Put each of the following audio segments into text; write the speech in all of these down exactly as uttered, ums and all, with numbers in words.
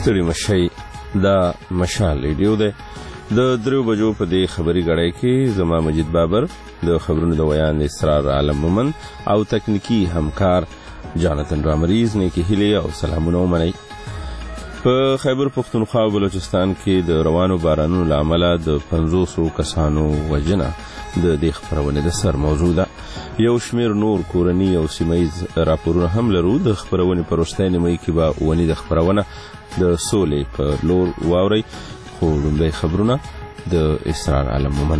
ستړي مشئ دا مشال ریډیو دی د دریو بجو په دې خبري غړی کې زما مجید بابر د خبرونو د ویان اسرار عالم مومن او تکنیکی همکار جانتن رامریز نه کې هلي او سلامونه ومنئ. په خیبر پختونخوا او بلوچستان کې د روانو بارانونو له امله د پنځوسو کسانو وژنه د دې خبرونه د سر موضوع ده. یو شمیر نور کورنی او سیمایز راپورونه هم لرو. د خبرونه پر وروستۍ نیمه کې به ونی د خبرونه د سولې په لور واوري. خو لومړی خبرونه د اسرار عالم مومن.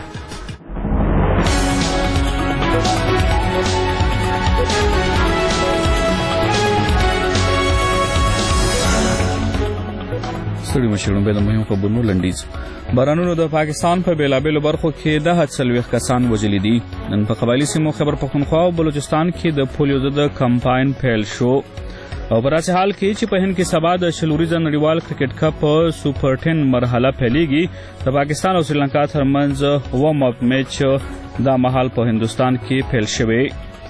ستړي مشرون به د مهمو خبرونو لنډیز. بارانونو د پاکستان په بیلابیلو برخو کې د څلوېښت کسان وژلي دي. نن په قبایلي سیمو خیبر پختونخوا او بلوچستان کې د پولیو ضد کمپاین پیل شو او په داسې حال کې چې په هند کې سبا د شلوریزه نړیوال کرکټ کپ سوپر ټین مرحله پیلېږي. د پاکستان او سریلانکا ترمنځ وارم اپ میچ دا مهال په هندوستان کې پیل شوی.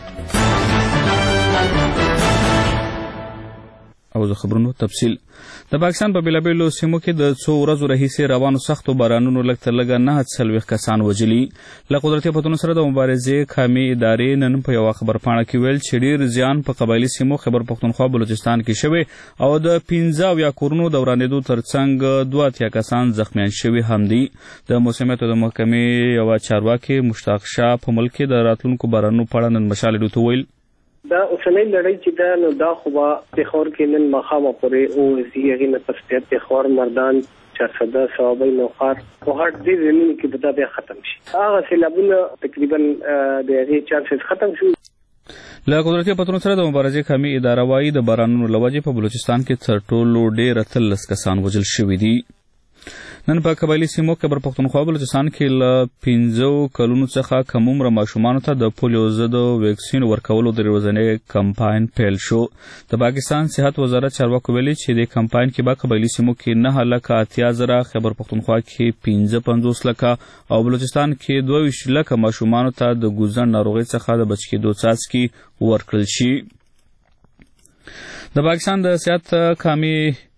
او د خبرونو تفصیل. د پاکستان په بیلابیلو سیمو کې د څو ورځو راهیسې روانو سختو بارانونو لږ تر لږه نه څلوېښت کسان وژلي. له قدرتي آفتونو سره د مبارزې قامي ادارې نن په یوه خبرپاڼه کې ویل چې ډېر زیان په قبایلي سیمو خیبر پختونخوا بلوچستان کې شوی او د پنځه اویا کورونو د ورانېدو ترڅنګ دوه اتیا کسان زخمیان شوي هم دي. د موسمیاتو د محکمې یوه چارواکي مشتاق شاه په ملک کې د راتلونکو بارانونو په اړه نن مشال ریډیو ته ویل دا اوسنۍ لړۍ چې دا نو دا خو به پېښور کې نن ماښامه پورې وځي. هغې نه پس بیا پېښور مردان چارسده صوابۍ نوښار کوهاټ دې ځایونو کې به دا بیا ختم شي. هغه سیلابونه تقریبا د هغې چانسز ختم شو. له قدرتي آفتونو سره د مبارزې قامي اداره وایي د بارانونو له وجې په بلوچستان کې تر ټولو ډېر اتلس کسان وژل شوي دي. نن په قبایلي سیمو خیبر پختونخوا بلوچستان کې له پنځو کلونو څخه کم عمره ماشومانو ته د پولیو ضد ویکسین ورکولو د ورځنی کمپاین پیل شو. د پاکستان صحت وزارت چارواکو ویلي چې د کمپاین کې به قبایلي سیمو کې نهه لکه اتیا زره، خیبر پختونخوا کې پنځه پنځوس لکه او بلوچستان کې دوه ویشت لکه ماشومانو ته د ګوزن ناروغۍ څخه د بچ کېدو څاڅکي ورکړل شي. د پاکستان د صحت قامي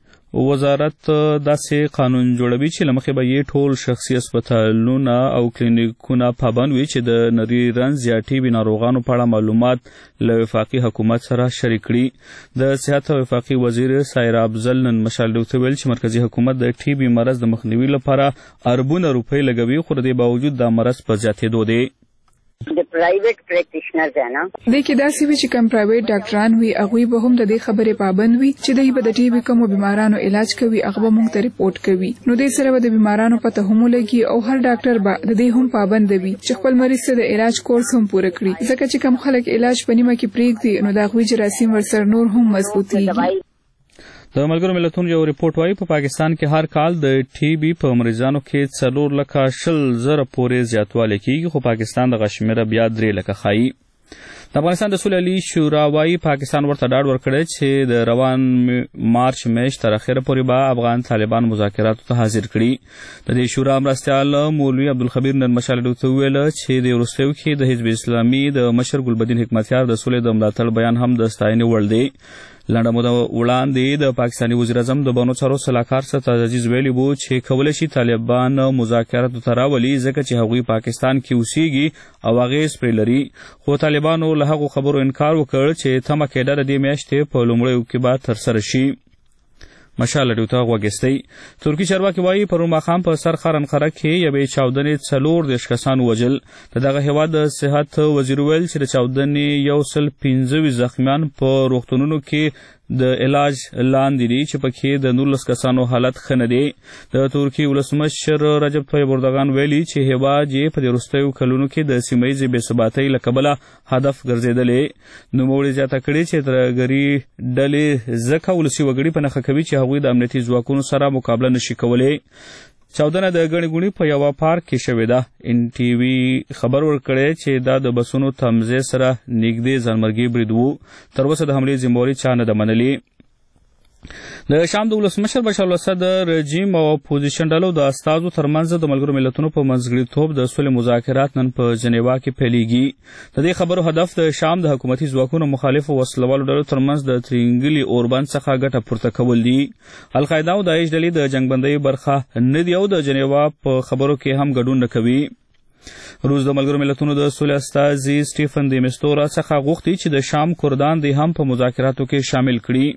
وزارت داسې قانون جوړوي چې له مخې به یې ټول شخصي اسپتالونه او کلینیکونه پابند وي چې د نري رنځ یا ټي بي ناروغانو په اړه معلومات له وفاقي حکومت سره شریک کړي. د صحت او وفاقي وزیر سایرا افضل نن مشال ریډیو ته ویل چې مرکزي حکومت د ټي بي مرض د مخنیوي لپاره اربونه روپۍ لګوي، خو د دې باوجود دا مرض په زیاتېدو دی. د پرایویټ پریکټیشنرز نه د کې داسې وی چې کم پرایویټ ډاکټران وي هغه به هم د دې خبرې پابند وي چې دوی به د ټي بي کوم بیمارانو علاج کوي هغه به موږ ته ریپورت کوي. نو دې سره به د بیمارانو پته هم لګي او هر ډاکټر به د دې هم پابند وي چې خپل مریض ته د علاج کورس هم پوره کړي. ځکه چې کم خلک علاج په نیمه کې پریږدي نو دا غوي جراثیم ورسره نور هم مضبوطیږي. د ملګرو ملتونو یو ریپورت وايي په پاکستان کې هر کال د ټي بي په مریضانو کې څلور لکه شل زره پورې زیاتوالی کیږي، خو پاکستان دغه شمیره بیا درې لکه ښایي. د افغانستان د سولې عالي شورا وايي پاکستان ورته ډاډ ورکړی چې د روان مارچ میاشت تر اخره پورې به افغان طالبان مذاکراتو ته حاضر کړي. د دې شورا مرستیال مولوي عبدالخبیر نن مشال ریډیو ته وویل چې د وروستیو کې د حزب اسلامي د مشر ګلبدین حکمتیار د سولې د ملاتړ بیان هم د ستاینې وړ دی. لنډه موده وړاندې د پاکستاني وزیر اعظم د بانو چارو سلاکار سید عزیز ویلي وو چې کولی شي طالبان مذاکراتو ته راولي ځکه چې هغوی پاکستان کې اوسیږي او اغېز پرې لري، خو طالبانو له هغو خبرو انکار وکړ چې تمه کېده د دې میاشتې په لومړیو کې به ترسره شي. مشال ریډیو ته غوږ. ترکي چارواکي وایي پرون ماښام په سر ښار انقره کې یوې چاودنې څلور دېرش کسان وژل. د دغه هېواد د صحت وزیر ویل چې د چاودنې یو سل پنځه ویشت زخمیان په روغتونونو کې د علاج لاندې دي چې پکې د نولس کسانو حالت ښه نه دی. د ترکي ولسمشر رجب طیب اردوغان ویلي چې هېواد یې په دې وروستیو کلونو کې د سیمه ییزې بې ثباتۍ له کبله هدف ګرځېدلی. نوموړي زیاته کړې چې ترهګري ډلې ځکه ولسي وګړي په نښه کوي چې هغوی د امنیتي ځواکونو سره مقابله نشي کولی. چاودنه د ګڼې ګوڼې په یوه پارک کې شوې ده. ان ټي وي خبر ورکړی چې دا د بسونو تمځای سره نږدې ځانمرګي برید و. تر اوسه د حملې ذمهواري چا نه ده منلې. د شام د ولسمشر بشار الاسد د رژیم او اپوزیشن ډلو د استازو ترمنځ د ملګرو ملتونو په منځګړیتوب د سولې مذاکرات نن په جنیوا کې پیلېږي. د دې خبرو هدف د شام د حکومتي ځواکونو مخالفو وسلوالو ډلو ترمنځ د ترینګلي اوربند څخه ګټه پورته کول دي. القاعده او داعش ډلې د جنګبندۍ برخه نه دي او د جنیوا په خبرو کې هم ګډون نه کوي. روس د ملګرو ملتونو د سولې استازي سټیفن دی مستورا څخه غوښتي چې د شام کردان دې هم په مذاکراتو کې شامل کړي.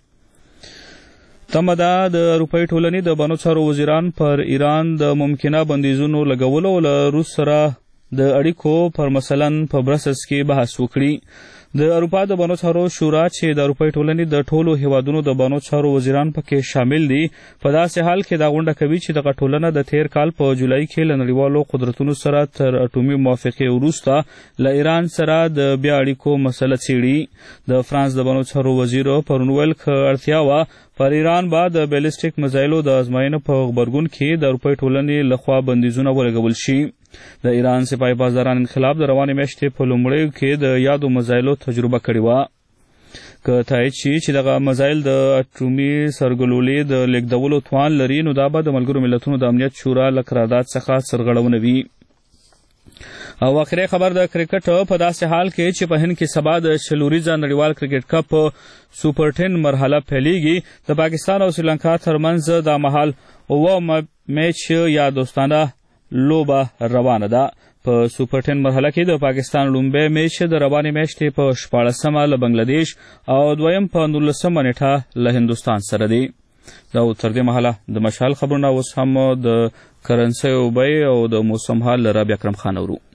تمه ده د اروپایي ټولنې د بانو چارو وزیران پر ایران د ممکنه بندیزونو لګولو او له روس سره د اړیکو پر مثلا په برسلز کې بحث وکړي. د اروپا د بانو چارو شورا چې د اروپایي ټولنې د ټولو هیوادونو د بانو چارو وزیران پکې شامل دي په داسې حال کې دا غونډه کوي چې دغه ټولنه د تیر کال په جولای کې له نړیوالو قدرتونو سره تر اټومي موافقې وروسته له ایران سره د بیا اړیکو مسله څیړي. د فرانس د بانو چارو وزیر پرون ویل که اړتیا وه پر ایران به د بیلسټیک میزایلو د ازموینې په غبرګون کې د اروپایي ټولنې لخوا بندیزونه ولګول شي. د ایران سپاه پاسداران انقلاب د روانې میاشتې په لومړیو کې د یادو میزایلو تجربه کړې وه. که تایید شي چې دغه میزایل د اټومي سرګلولې د لیږدولو توان لري نو دا به د ملګرو ملتونو د امنیت شورا له قرارداد څخه سرغړونه وي. او اخري خبر د کرکټ په داسې حال کې چې په هند کې سبا د شلوریزه نړیوال کرکټ کپ سوپر ټین مرحله پیلېږي. د پاکستان او سریلانکا ترمنځ دا مهال اوه میچ یا دوستانه لوبه روانه ده. په سوپر ټین مرحله کې د پاکستان لومړی میچ د روانې میاشتې په شپاړسمه له بنگلادیش او دویم په نولسمه نیټه له هندوستان سره دی. دا تر دې مهاله د مشال خبرونه اوس هم د کرنسۍ او بیې او د موسم حال له رابعه اکرم خان اورو.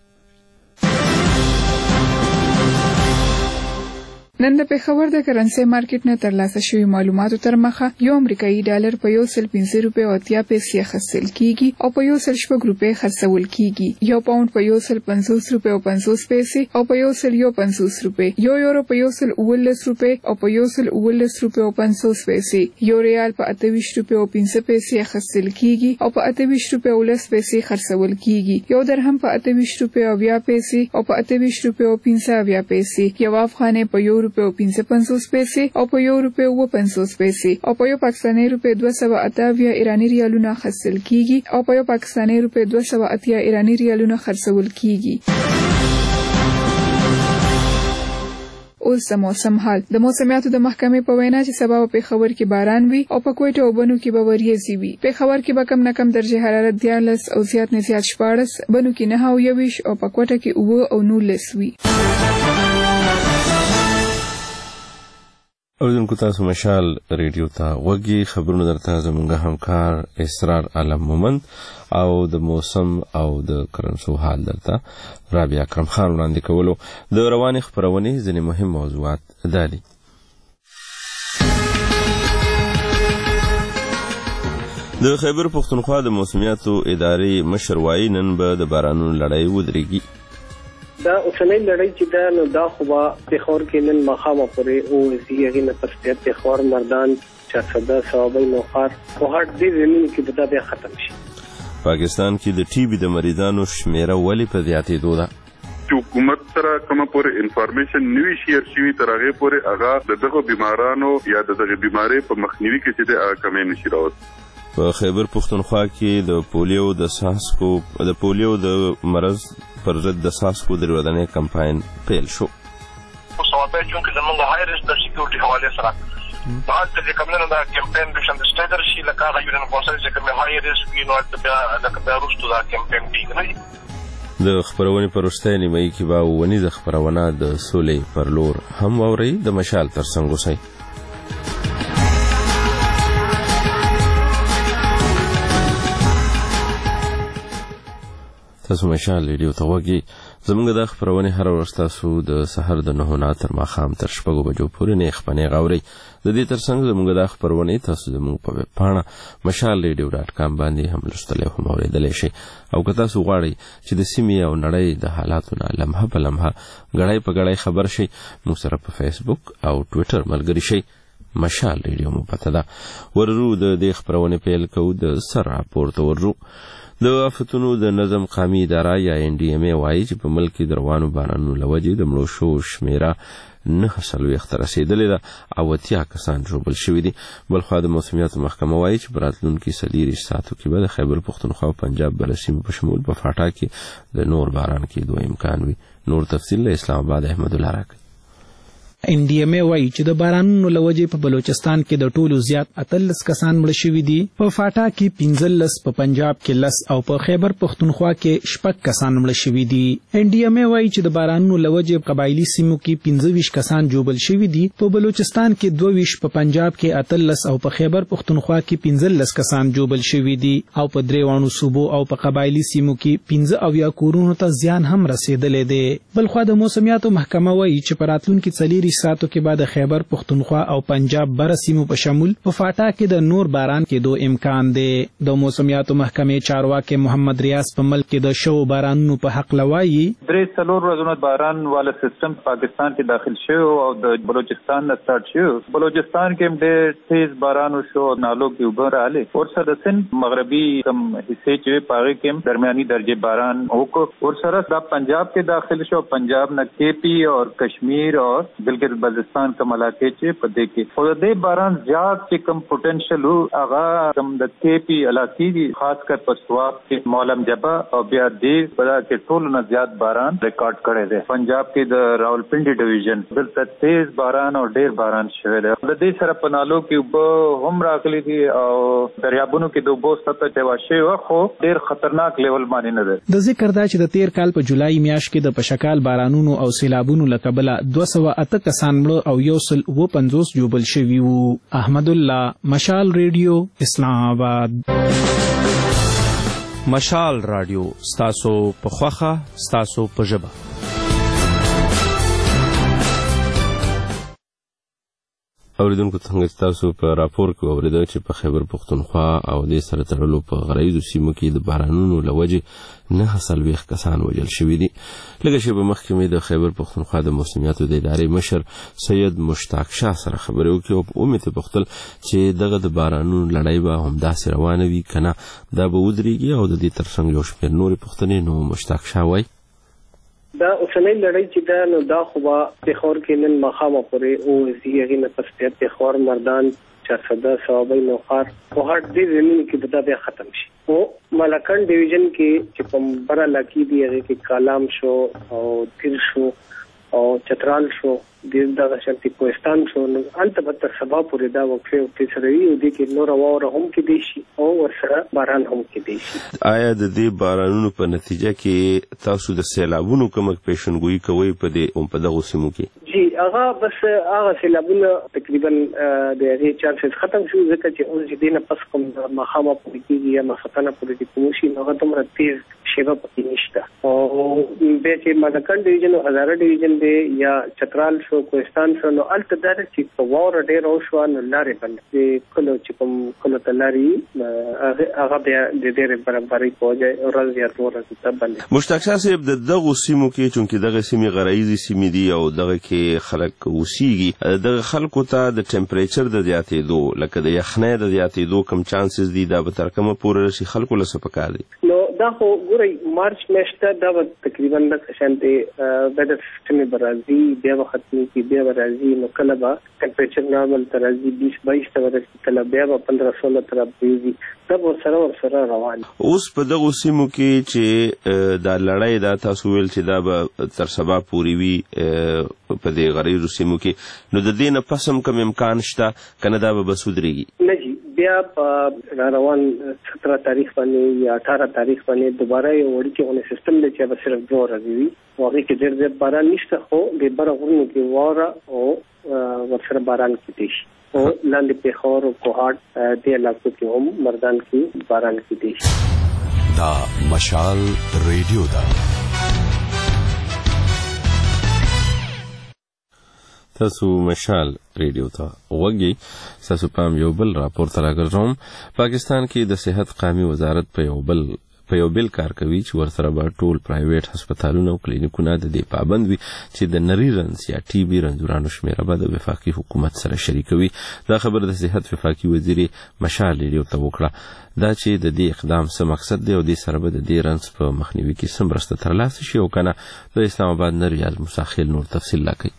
نن د پېښور د کرنسۍ مارکیټ نه ترلاسه شوي معلوماتو تر مخه یو امریکایي ډالر په یو سل پنځه روپۍ او اتیا پیسې اخیستل کیږي او په یو سل شپږ روپۍ خرڅول کیږي. یو پاونډ په یو سل پنځوس روپۍ او پنځوس پیسې او په یو سل یو پنځوس روپۍ. یو یورو په یو سل اوولس روپۍ او په یو سل اوولس روپۍ او پنځوس پیسې. یو ریال په اته ویشت روپۍ او پنځه پیسې اخیستل کیږي او په اته ویشت روپۍ او لس پیسې خرڅول کیږي. یو درهم په اته ویشت روپۍ او اویا پیسې او په اته ویشت روپۍ او پنځه اویا پیسې. یو افغانۍ په یو روپۍ او پنځه پنځوس پیسې او په یو روپۍ اووه پنځوس پیسې او په یو پاکستاني روپۍ دوه سوه اته اویا ایراني ریالونه اخیستل کیږي او په یو پاکستاني روپۍ دوه سوه اتیا ایراني ریالونه خرڅول کیږي. اوس د موسم حال. د موسمیاتو د محکمې په وینا چې سبا په پېښور کې باران وي او په کوټه او بنو کې به وریځې وي. پېښور کې به کم نه کم درجه حرارت دیارلس او زیات نه زیات شپاړس، بنو کې نهه او یوویشت او په کوټه کې اووه او نولس وي. اوریدونکو تاسو مشال ریډیو ته غوږی خبرونه درته زموږ همکار اسرار عالم مومند او د موسم او د کرنسو حال درته رابعه اکرم خان وړاندې کولو. د روانې خپرونې ځینې مهم موضوعات دالي. د خیبر پښتونخوا د موسمیاتو ادارې مشر وایي نن به د بارانونو لړۍ ودرېږي. دا اوسنۍ لړۍ چې ده نو دا خو به پېښور کې نن ماښامه پورې وځي. هغې نه پس بیا پېښور، مردان، چارسده، صوابۍ، نوښار او هټ دې ځایونو کې به دا بیا ختم شي. پاکستان کې د ټي بي د مریضانو شمیره ولې په زیاتېدو ده؟ چې حکومت سره کومه پورې انفارمیشن نوي شیر شوي تر هغې پورې هغه د دغه بیمارانو یا د دغه بیمارۍ په مخنیوي کې چې دی هغه کمی نشي راوستلی. په خیبر پښتونخوا کې د پولیو د څاڅکو د پولیو د مرض پر ضد د څاڅکو د ورځني کمپاین پیل شو. په صوابۍ چونکې زموږ هاي ریسک د سکیورټي حوالې سره په حال کې کوم نه دا کمپاین د شند سټیډر شي لکه هغه یو نه کوسل چې کوم هاي ریسک وي نو بیا لکه بیا وروسته دا کمپاین دی نه. د خبرونې پر وروستۍ نیمایي کې به ونیزه خبرونه د سولې پر لور هم واورئ. د مشال تر څنګ اوسئ. تاسو مشال ریډیو ته غوږی. زموږ د خبرونې هر ورځ تاسو د سحر د نهو نه تر ماښام تر شپږو بجو پورې نه خپنې غاوري. د دې ترڅنګ زموږ د خبرونې تاسو زموږ په ویب پاڼه مشال ریډیو ډاټ کام باندې هم لوستلی هم اورېدلی شئ. او که تاسو غواړئ چې د سیمې او نړۍ د حالاتو نه لمحه په لمحه ګړی په ګړی خبر شئ، موږ سره په فیسبوک او ټویټر ملګري شئ. مشال ریډیو مو پته ده. وررو د دې خبرونې پیل کوو. د سر راپور ته ورځو. د آفتونو د نظم قومي اداره یا ان ډي ام ای وایي چې په ملک کې د روانو بارانونو له وجې د مړو شوو شمیره نه څلوېښت ته رسېدلې ده او اتیا کسان ژوبل شوي دي. بلخوا د موسمیاتو محکمه وایي چې په راتلونکي څلېرویشت ساعتو کې به د خیبر پښتونخوا او پنجاب بله سیمو په شمول په فاټا کې د نور باران کېدو امکان وي. نور تفصیل له اسلام آباد احمد الله راکړي. ان ډي ام ای وایي چې د بارانونو له وجې په بلوچستان کې د ټولو زیات اتلس کسان مړه شوي دي، په فاټا کې پنځلس، په پنجاب کې لس او په خیبر پښتونخوا کې شپږ کسان مړه شوي دي. ان ډي ام ای وایي چې د بارانونو له وجې قبایلي سیمو کې پنځه ویشت کسان ژوبل شوي دي، په بلوچستان کې دوه ویشت، په پنجاب کې اتلس او په خیبر پښتونخوا کې پنځلس کسان ژوبل شوي دي او په درېواړو صوبو او په قبایلي سیمو کې پنځه اویا کورونو ته زیان هم رسېدلی دی. بلخوا د موسمیاتو محکمه وایي چې په راتلونکي څلېرویشت ساعتو کې بعد خیبر پښتونخوا او پنجاب بر سیمو په شمول په فاټا کې د نور باران کېدو امکان دی. د موسمیاتو محکمې چارواکي محمد ریاض په ملک کې د شو بارانونو په حق لوایي درې څلور ورځې باران والا سیستم پاکستان کې داخل شو او د بلوچستان نه سٹارټ شو. بلوچستان کې ډېر تیز باران وشو، نالو کې اوبه راغلې اور سره د سند مغربي کم حصے چې پاغه کې درمیاني درجه باران وکړ اور سره د پنجاب کې داخل شو. پنجاب نه کے پی اور کشمیر اور بلکل بلوچستان کوم علاقې چې په دې کې خو د دې باران زیات چې کم پوتنشل وو هغه کم د کے پی علاقې دي، خاص کر په سواب کې مولم جبا او بیا دې په کې ټول نه زیات باران ریکارډ کړی دی. پنجاب کې د راولپنډي ډیویژن دلته تیز باران او ډېر باران شوی دی. د دې سره په نالو کې اوبه هم راغلي دي او دریابونو کې د اوبو سطح چې واشه و خو ډېر خطرناک لیول باندې نه ده. د ذکر دا چې د تیر کال په جولای میاشت کې د پشکال بارانونو او سیلابونو له کبله دوه سوه اته کسان مړه او یو سل اوه پنځوس ژوبل شوي وو. احمد الله، مشال ریډیو، اسلام آباد. مشال رادیو ستاسو په خوخه، ستاسو په ژبه. اوریدونکو څنګه تاسو په راپور کې اوریدل چې په خیبر پښتونخوا او د سره تړلو په غرایزو سیمو کې د بارانونو له وجې نه څلوېښت کسان وژل شوي دي. لږه شېبه مخکې مې د خیبر پښتونخوا د موسمیاتو د ادارې مشر سید مشتاق شاه سره خبرې وکړې او په امید یې پوښتل چې دغه د بارانونو لړۍ به همداسې روانه وي که نه دا به ودرېږي او د دې ترڅنګ یو شمېر نورې پوښتنې. نو مشتاق شاه وایي دا اوسنۍ لړۍ چې دا نو دا خو به پېښور کې نن ماښامه پورې وځي، هغې نه پس بیا پېښور، مردان، چارسده، صوابۍ، نوښار او هر دې ځایونو کې به دا بیا ختم شي. او ملکنډ ډیویژن کې چې په بره علاقې دي هغې کې کالام شو او تیر شو او چترال شو، ډېر دغه شانتي کوهستان شو، نو هلته به تر سبا پورې دا وقفې وقفې سره وي او دې کې نوره واوره هم کېدی شي او ورسره باران هم کېدی شي. آیا د دې بارانونو په نتیجه کې تاسو د سیلابونو کومه پیشنګویي کوئ په دې په دغو سیمو کې؟ جی هغه بس هغه سیلابونه تقریبا د هغې چانسز ختم شو، ځکه چې اوس چې دې نه پس کوم ماښامه پورې کېږي یا ماخوتنه پورې چې کوم شي نو هغه دومره تیز شیبه پکې نشته. او بیا چې ملکنډ ډیویژن او هزاره ډیویژن دی یا چترال شو، کوهستان شو، نو هلته دا ده چې په واوره ډېره وشوه نو لارې بند د کلو چې کوم کلو ته لارې هغه بیا د ډېرې برابرۍ په وجه ورځ یا دوه ورځې ته بندې. مشتاق شاه صاحب د دغو سیمو کې چونکې دغه سیمې غرایزي سیمې دي او دغه کې خلک اوسیږي، دغه خلکو ته د ټمپریچر د زیاتېدو لکه د یخنۍ د زیاتېدو کوم چانسز دي دا به تر کومه پورې رسي؟ خلکو له څه پکار دي؟ نو دا خو ګورئ مارچ میاشت ته دا به تقریبا دغه شانتې ویدر سیسټمې به راځي، بیا به ختمېږي، بیا به راځي، نو کله به ټمپریچر نارمل ته راځي بیس بایس ته ورسي، کله بیا به پندره سوله ته رابهېږي، دا به ورسره ورسره روان. اوس په دغو سیمو کې چې دا لړۍ دا تاسو ویل چې دا به تر سبا پورې وي په دې غریزو سیمو کې، نو د دې نه پس هم کوم امکان شته که نه دا به بس ودرېږي؟ نه جی بیا په روان ستره تاریخ باندې یا اټاره تاریخ باندې دوباره یو وړوکی غونې سیستم دی چې به صرف دوه ورځې وي او هغې کې ډېر زیات باران نشته، خو د بره غرونو کې واوره او ورسره باران کېدی شي او لاندې پېښور او کوهاټ دې علاقو کې هم مردان کې باران کېدی شي. دا مشال ریډیو ده. تاسو مشال ریډیو ته وګورئ. تاسو پام یو بل راپور ته راګرځوم. پاکستان کې د صحت قومي وزارت په یو بل په یو بل کار کوي چې ورسره به ټول پرایویټ هسپتالونه او کلینیکونه د دې پابند وي چې د نری رنځ یا ټي بي رنځورانو شمیره به د وفاقي حکومت سره شریکوي. دا خبر د صحت وفاقي وزیر مشال ریډیو ته وکړه دا چې د دې اقدام څه مقصد دی او د سره به د دې رنځ په مخنیوي کې څه مرسته ترلاسه شي او کنه. د اسلام آباد نه ریاض مساخیل نور تفصیل لا کوي.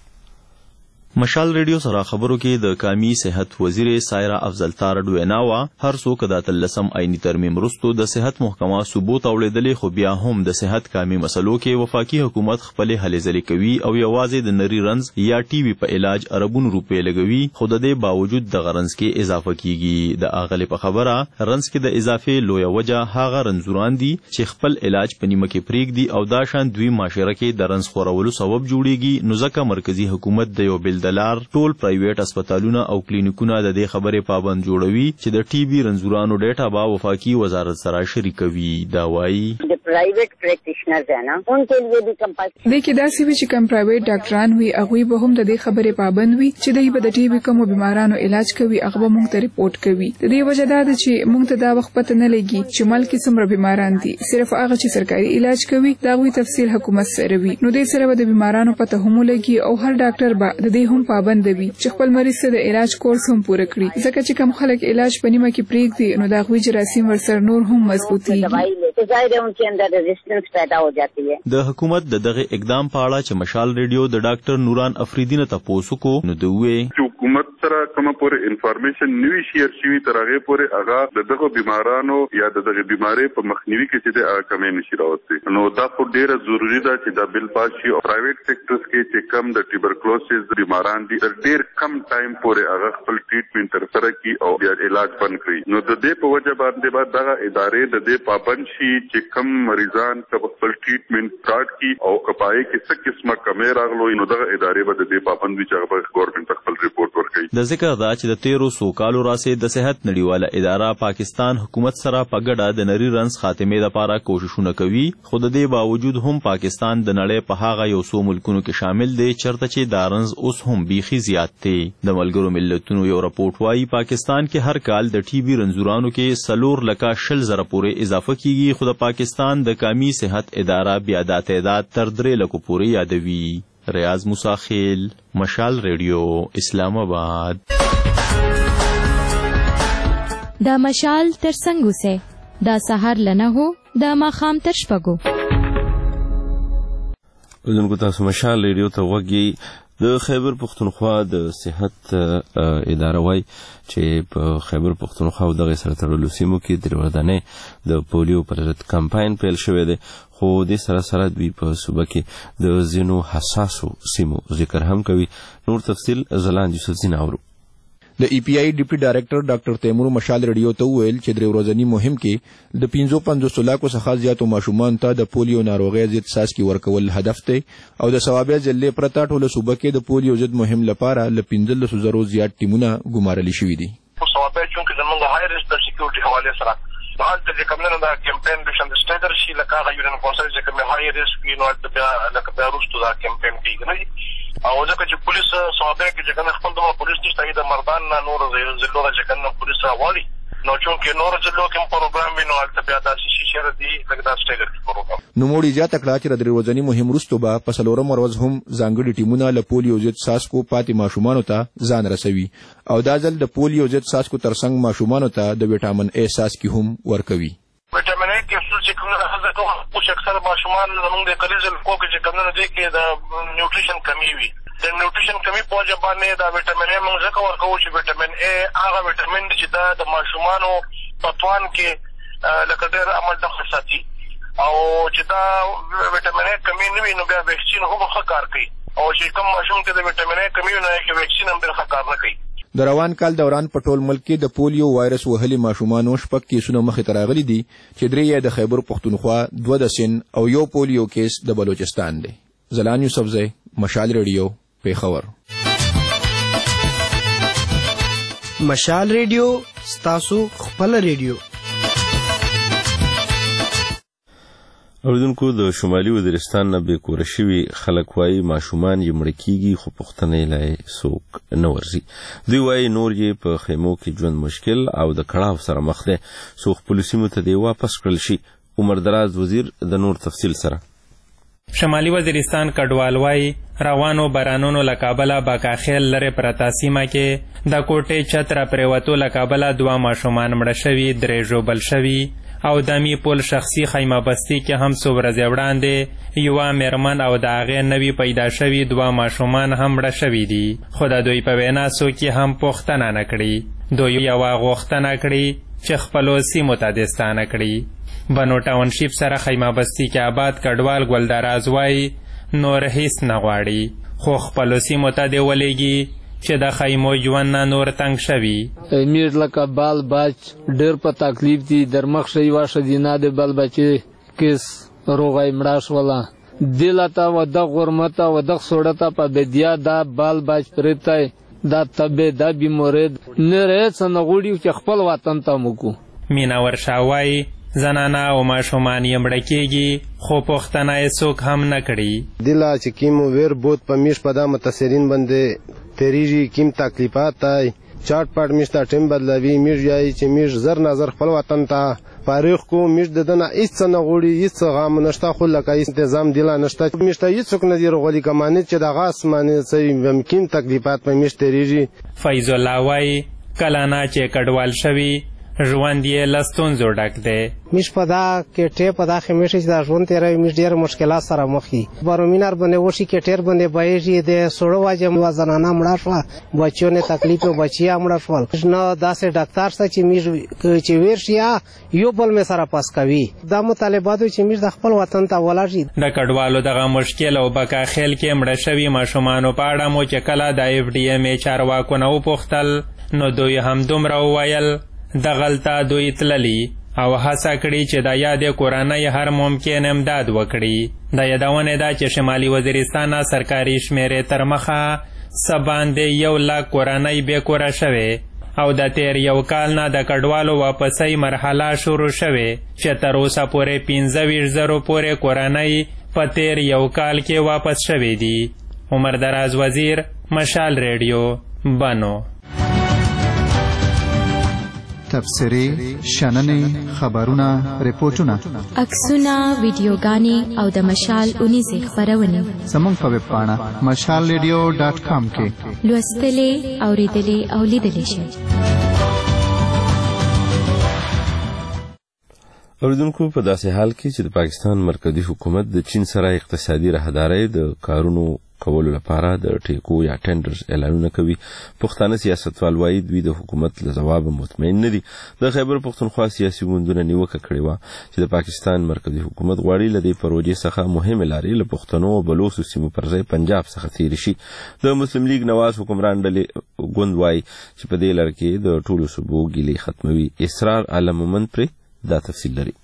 مشال ریډیو سره خبرو کې د قومي صحت وزیر سایرا افضل تارډ ویناوا هر څوک د تلسم عیني ترمیم رستو د صحت محکمه ثبوت اولیدلې خو بیا هم د صحت قومي مسلو کې وفاقي حکومت خپل هلې ځلې کوي او یوازې د نری رنځ یا ټي وي په علاج اربون روپې لګوي خو د دې باوجود د غرنځ کې اضافه کیږي. د اغلی په خبره رنځ کې د اضافه لوی وجه هغه رنځوران دي چې خپل علاج په نیمه کې پریږدي او دا شان دوی معاشره کې د رنځ خورولو سبب جوړیږي. نو ځکه مرکزی حکومت د یو بل دلار ټول پرایویټ هسپتالونه او کلینیکونه د دې خبرې پابند جوړوي چې د ټي بي رنځورانو ډیټا با وفاقي وزارت سره شریکوي. دا وایي د پرایویټ پریکټیشنرز ہے نا ان کے لیے بھی کمپلسری د کې داسې وی چې کم پرایویټ ډاکټران وي هغه به هم د دې خبرې پابند وي چې دوی به د ټي بي کوم بیمارانو علاج کوي هغه مونږ ته ریپورت کوي. د دې وجه دا ده چې مونږ ته دا وخت پته نه لګي چې ملک څومره بیماران دي صرف هغه چې سرکاري علاج کوي دا وی تفصیل حکومت سره وي. نو دې سره د بیمارانو پته هم لګي او هر ډاکټر به د دې هم پابند وي چې خپل مریض ته د علاج کورس هم پوره کړي ځکه چې کوم خلک علاج په نیمه کې پریږدي نو دا غوي جراثیم ورسره نور هم مضبوطیږي. ظاهر ہے ان کے اندر ریزسٹنس پیدا ہو جاتی ہے. د حکومت د دغه اقدام په اړه چې مشال ریډیو د ډاکټر نوران افریدی نه تاسو کو نو دوی حکومت سره کوم پورې انفارمیشن نیوی شیر شوی تر هغه پورې هغه دغه بیمارانو یا دغه بیماری په مخنیوي کې چې د کمې نشي راوځي. نو دا خو ډیره ضروری ده چې دا بل پاس شي او پرایویټ سېکټرز کې چې کم د ټیوبرکلوسس بیماران دي ډیر کم ټایم پورې هغه خپل ټریټمنټ تر سره کی او بیا علاج بند کړي. نو د دې په وجه باندې بعد دغه ادارې د دې پابند شي چې کم مریضان خپل ټریټمنټ سٹارټ کی او کپای کې څه قسمه کمې راغلو نو دغه ادارې به د دې پابند وي چې هغه ګورنمنت خپل ریپورت ورکړي. د ذکر دا چې د تیرو سو کالو راسه د صحت نړیواله اداره پاکستان حکومت سره په ګډه د نری رنځ خاتمه لپاره کوششونه کوي خو د دې باوجود هم پاکستان د نړۍ په هغه یو څو ملکونو کې شامل دی چرته چې دا رنځ اوس هم بیخي زیات دی. د ملګرو ملتونو یو راپورټ وايي پاکستان کې هر کال د ټي بي رنځورانو کې سلور لکه شل زره پورې اضافه کیږي خو د پاکستان د قومي صحت اداره بیا د تعداد تر درې لکو پورې یادوي. ریاض مساخیل مشال ریډیو اسلام آباد. دا مشال تر څنګه سه دا سحر لنه هو دا ماخام تر شپګو. ودونکو تاسو مشال ریډیو ته وګورئ. د خیبر پختونخوا د صحت اداره وای چې په خیبر پختونخوا او دغه سره تړلو سیمو کې د ورځنې د پولیو پر ضد کمپاین پیل شوی دی خو د سره سره دوی په صوبه کې د ځینو حساسو سیمو ذکر هم کوي. نور تفصیل زلان یوسف زین اورو. د ای پی آی ډیپټي ډایریکټر ډاکټر تیمور مشال ریډیو ته ویل چې د ورځنی مهم کې د پنځه پنځوس لکو څخه زیاتو ماشومان ته د پولیو ناروغي ضد څاڅکي ورکول هدف دی او د ثوابه ځلې پرتا ټوله صوبه کې د پولیو ضد مهم لپاره ل پنځلس زرو زیات ټیمونه ګمارل شوي دي. په ثوابه چې زمونږ هاي ریسک د سکیورټي حواله سره حال ته کومنه دا کمپاین د شند سټیډر شي لکه هغه یو نه کونسل چې کومه هاي ریسک نو د بیا لکه بیا روستو دا کمپاین کیږي او ځکه چې پولیس ثوابه کې چې کنه خپل د پولیس چې د مردان نه نور زلو چې کنه پولیس راوالي نو چې نور زلو کوم پروګرام وینو البته بیا د شي شر دی لکه دا سټیډر پروګرام نو موړي زیاته کړه چې د ورځنی مهم روستو به په سلورم ورځ هم ځانګړي ټیمونه له پولیو ضد څاڅکو پاتې ماشومان ته ځان رسوي او دا ځل د پولیو ضد څاڅکو ترڅنګ ماشومان ته د وټامین ای څاڅکي هم ورکوي. وټامین ای کې چې کومه هغه ټول چې اکثر ماشومان زموږ د کلیزل کوکه چې کومه دي کې د نیوټریشن کمی وي د نیوټریشن کمی په وجه باندې دا وټامین ای موږ ځکه ورکوو چې وټامین ای هغه وټامین چې دا د ماشومانو په توان کې لکه ډېر عمل دخل ساتي او چې دا وټامین ای کمی نه وي نو بیا ویکسین هم ښه کار کوي او چې کوم ماشوم کې د وټامین ای کمی نه وي ویکسین هم ډېر ښه کار نه کوي. د روان کال دوران په ټول ملک کې د پولیو وایرس وهلي ماشومانو شپږ کیسونه مخې ته راغلي دي چې درې یې د خیبر پختونخوا دوه د سند او یو پولیو کیس د بلوچستان دی. زلان یوسفزی مشال ریډیو پیښور. مشال ریډیو ستاسو خپل ریډیو. اوریدونکو د شمالي وزیرستان نه به کور شوي خلک وایي ماشومان یې مړه کیږي خو پوښتنه یې څوک نه ورځي. دوی وایي نور یې په خیمو کې ژوند مشکل او د کړاو سره مخ دی څو خپلو سیمو ته دې واپس کړل شي عمر دراز وزیر د نور تفصیل سره. شمالي وزیرستان کډوال وای روانو بارانونو لکابله باکاخیل لره پرتا سیمه کې د کوټې چت را پریوتو لکابله دوه ماشومان مړه شوي، درې ژوبل شوي او د می پول شخصي خیمه بستی کې هم څو ورځې وړاندې یوه میرمن او د هغې نوي پیدا شوي دوه ماشومان هم مړه شوي دي. خو د دوی په وینا څوک یې هم پوښتنه نه کړي. دوی یوه غوښتنه کړي چې خپلو سیمو ته دستانه کړي. بنو ټاونشیپ سره خیمه بستی کې آباد کډوال ګلدراز وای نور هیڅ نه غواړي، خو خپلو سیمو ته دې ولېږي چې د خیمو ژوند نه نور تنګ شوي. امیر لکه بال بچ ډېر په تکلیف دي. درمخ شي وا ښځینه د بل بچې کیس روغی مړه شوله. دله ته و د غرمته و د سوړته په بدیا دا بال بچ پرېتی دا تبې دا بیمورید نه رهڅ نه غوړي چې خپل وطن ته موکو. مینا ورشا وای زنانه او ماشومان یې مړه کېږي، خو پوښتنه یې څوک هم نه کړي. دله چې کیم ویر بود په میش په دا متاثرین باندې تیریږي، کیم تکلیفات تای چاټ پاټ میش ته ټیم بدلوي. میش یایي چې میش زر نظر خپل وطن ته فارغ کو. میش د دنه هیڅ نه غوړي، هیڅ غم نشته، خو لکه هیڅ تنظیم دله نشته. میش ته هیڅوک نه دی رغولي کمانه چې دغه اسمانه سوي ممکن تکلیفات په میش تیریږي. فیض الله وای کله نه چې کډوال شوي ژوند یې له ستونزو ډک دی. میش په دا کېټې په دا خمیشه چې دا ژوند تېروي میش ډېر مشکلات سره مخ وي. برومینار باندې وشي کېټېر باندې بهیږي، د سوړو وجه یوه زنانه مړه شوه، بچیو نه تکلیف و بچي هم مړه شول. نه داسې ډاکټر شته چې میش چې ویر شي یو بل مې سره پاس کوي. دا مطالبات چې میش د خپل وطن ته ولاړ شي. د کډوالو دغه مشکل او بکاخیل کې مړه شوي ماشومانو په اړه مو چې کله د اف ډي ایم ای چارواکو نه وپوښتل نو دوی هم دومره وویل دغلته دوی تللي او هڅه کړې چې د یادې کورنۍ هر ممکن امداد وکړي. د یادونې ده چې شمالي وزیرستان سرکاري شمیرې تر مخه څه باندې یو لاک کورنۍ بې کوره شوې او د تیر یو کال نه د کډوالو واپسۍ مرحله شروع شوې چې تر اوسه پورې پنځه ویشت زرو پورې کورنۍ په تیر یو کال کې واپس شوې دي. عمر دراز وزیر، مشال ریډیو، بنو. تبصرې، شننې، خبرونه، ریپورتونه، عکسونه، ویډیوګانې او د مشال اونیزې خپرونې زموږ په ویب پاڼه مشال ریډیو ډاټ کام کې لوستلې، اورېدلې او لیدلې شئ. اوریدونکو په داسې حال کې چې د پاکستان مرکزی حکومت د چین سره اقتصادي راهدارۍ د کارونو کولو لپاره د ټیکو یا ټینډرز اعلانونه کوي، پښتانه سیاستوال وایي دوی د حکومت له ځواب مطمئن نه دي. د خیبر پښتونخوا سیاسي ګوندونه نیوکه کړې وه چې د پاکستان مرکزی حکومت غواړي له دې پروژې څخه مهمې لارې له پښتنو او بلوڅو سیمو پر ځای پنجاب څخه تېرې شي. د مسلم لیگ نواز حکمران ډلې ګوند وایي چې په دې لړ کې د ټولو صوبو ګیلې ختموي. اسرار عالم مومند پرې دا تفصیل لري.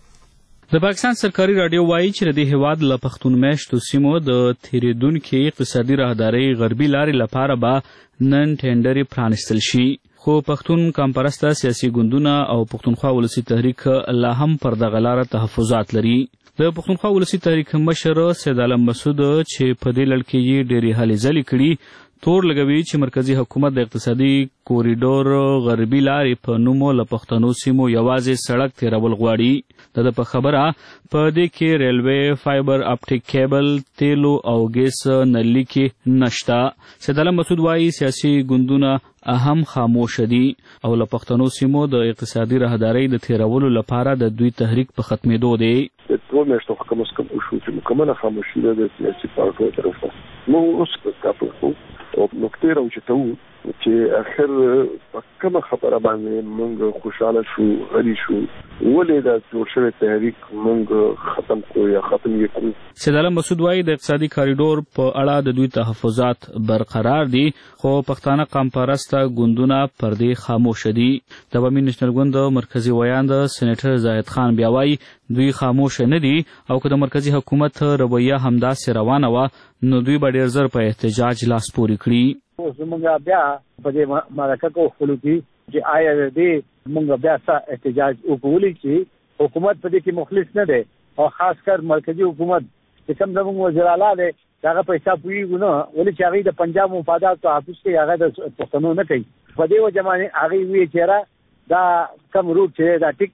د پاکستان سرکاري راډیو وایي چې د دې هیواد له پښتون میشتو سیمو د تېرېدونکې اقتصادي راهدارۍ غربي لارې لپاره به نن ټینډرې پرانیستل شي، خو پښتون کمپرسته سیاسي ګوندونه او پښتونخوا ولسي تحریک لا هم پر دغه لاره تحفظات لري. د پښتونخوا ولسي تحریک مشر سید عالم مسعود چې په دې لړ کې یې ډېرې هلې ځلې کړي تور لګوي چې مرکزی حکومت د اقتصادي کوریډور غربي لارې په نومو له پښتنو سیمو یوازې سړک تېرول غواړي. د په خبره په دې کې ریلوې، فایبر اپټیک کیبل، تیلو او ګیس نلي کې نشته. سید عالم مسعود وایي سیاسي ګوندونه اهم خاموش دي او له پښتنو سیمو د اقتصادي راهدارۍ د تېرولو لپاره د دوی تحریک په ختمېدو دی. دوه میاشتو کم از کم وشو چې مکمله خاموشي ده د سیاسي پارټیو طرف ته. موږ اوس کاپل کوو او نقطې راوچتو چې اخر په کومه خبره باندې موږ خوشحاله شو، غلي شو، ولې دا جوړ شوی تحریک موږ ختم کړو یا ختم یې کړو. سید عالم مسعود وایي د اقتصادي کاریډور په اړه د دوی تحفظات برقرار دي، خو پښتانه قام پرسته ګوندونه پر دې خاموشه دي. د عوامي نیشنل ګوند مرکزي ویاند سېنیټر زاهد خان بیا وایي دوی خاموشه نه دي او که د مرکزي حکومت رویه همداسې روانه وه نو دوی به ډېر زر په احتجاج لاس پورې کړي. زمونږ بیا په دې مرکه کې وښولو چې آیا دې مونږ بیا څه احتجاج وکولو چې حکومت په دې کې مخلص نه دی او خاص کر مرکزي حکومت چې کوم زموږ وزیر اعلی دی هغه په حساب پوهېږو نه، ولې چې هغوی د پنجاب مفادات تحفظ کوي هغه د پښتنو نه کوي. په دې وجه باندې هغوی وایي چې دا کم روټ چې دا ټیک دی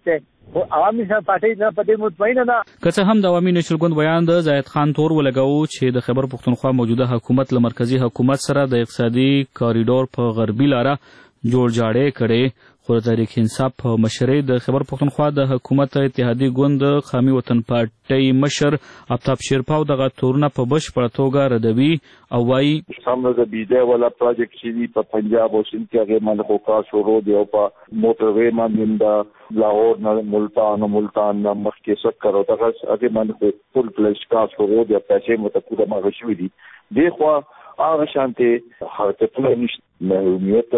او عوامي پارټي نه پدې مطمئنه ده. که څه هم د عوامي نېشنل ګوند بیان د زاهد خان تور ولګاو چې د خیبر پښتونخوا موجوده حکومت له مرکزی حکومت سره د اقتصادي کاریډور په غربي لاره جوړ جاړې کړي، خو د تحریک انصاف په مشرۍ د خیبر پښتونخوا د حکومت اتحادي ګوند قومي وطن پارټۍ مشر آفتاب شیرپاو دغه تورونه په بشپړه توګه ردوي او وایي سامنے د بیډه والا پروجیکټ چې په پنجاب او سند کې هغه باندې خو کار شروع دی او په موټر وې باندې د لاهور نه ملتان او ملتان نه مخکې سکر او دغه هغه باندې فل فلش کار شروع دی، پیسې متکوده ما شوې دي. دغه هغه شانته حرکتونه نشته، محرومیت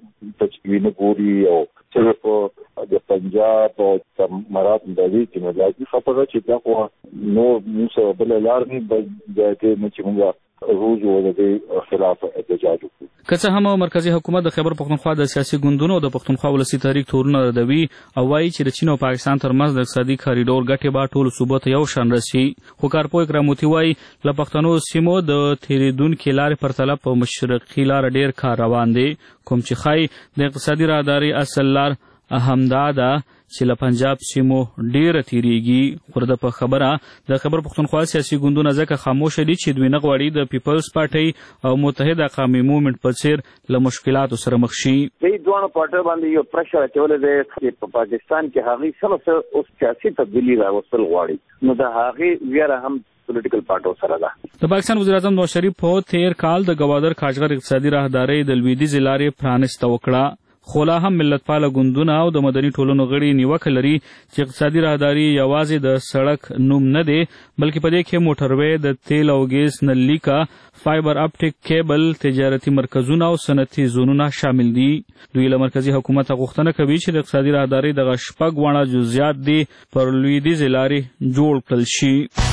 تجوین ګوري او صرف د پنجاب او مراد د دې کې ملاتي خبره چې دا خو نو موږ بل لار نه د دې نه چې موږ روز او د خلاف احتجاج وکړو. که څه هم مرکزی حکومت د خیبر پښتونخوا د سیاسي ګوندونو او د پښتونخوا ولسی تحریک تورونه ردوي او وایي چې د چین او پاکستان ترمنځ د اقتصادي کاریډور ګټې به ټول صوبو ته یو شان رسي. خو کارپوه کراموتي وایي له پښتنو سیمو د تېرېدونکې لارې پرتله په مشرقي لاره ډېر کار روان دی، کوم چې ښایي د اقتصادي راهدارۍ اصل لار همدا ده چې له پنجاب سیمو ډیره تیریږي. خو د په خبره د خیبر پښتونخوا سیاسي ګوندونه ځکه خاموشه دي چې دوی نه غواړي د پیپلز پارټۍ او متحده قومي موومنټ په څیر له مشکلاتو سره مخ شي. دې دوه پارټۍ باندې یو پرشر اچولې ده چې په پاکستان کې هغه سره اوس سیاسي تبدیلی راوستل غواړي، نو د هغه ویره هم پولیټیکل پارټو سره ده. د پاکستان وزیر اعظم نواز شریف په تیر کال د گوادر کاجغر اقتصادي راهدارۍ د لویدیځې لارې پرانسته وکړه، خو لا هم ملتپاله ګوندونه او د مدني ټولنو غړي نیوکه لري چې اقتصادي راهداري یوازې د سړک نوم نه دی، بلکې په دې کې موټروې، د تیل او ګیس نلیکا، فایبر اپټیک کیبل، تجارتي مرکزونه او صنعتي زونونه شامل دي. دوی له مرکزی حکومت غوښتنه کوي چې د اقتصادي راهداري دغه شپږ واړه جزئیات دي پر لویدیځې لارې جوړ کړل شي.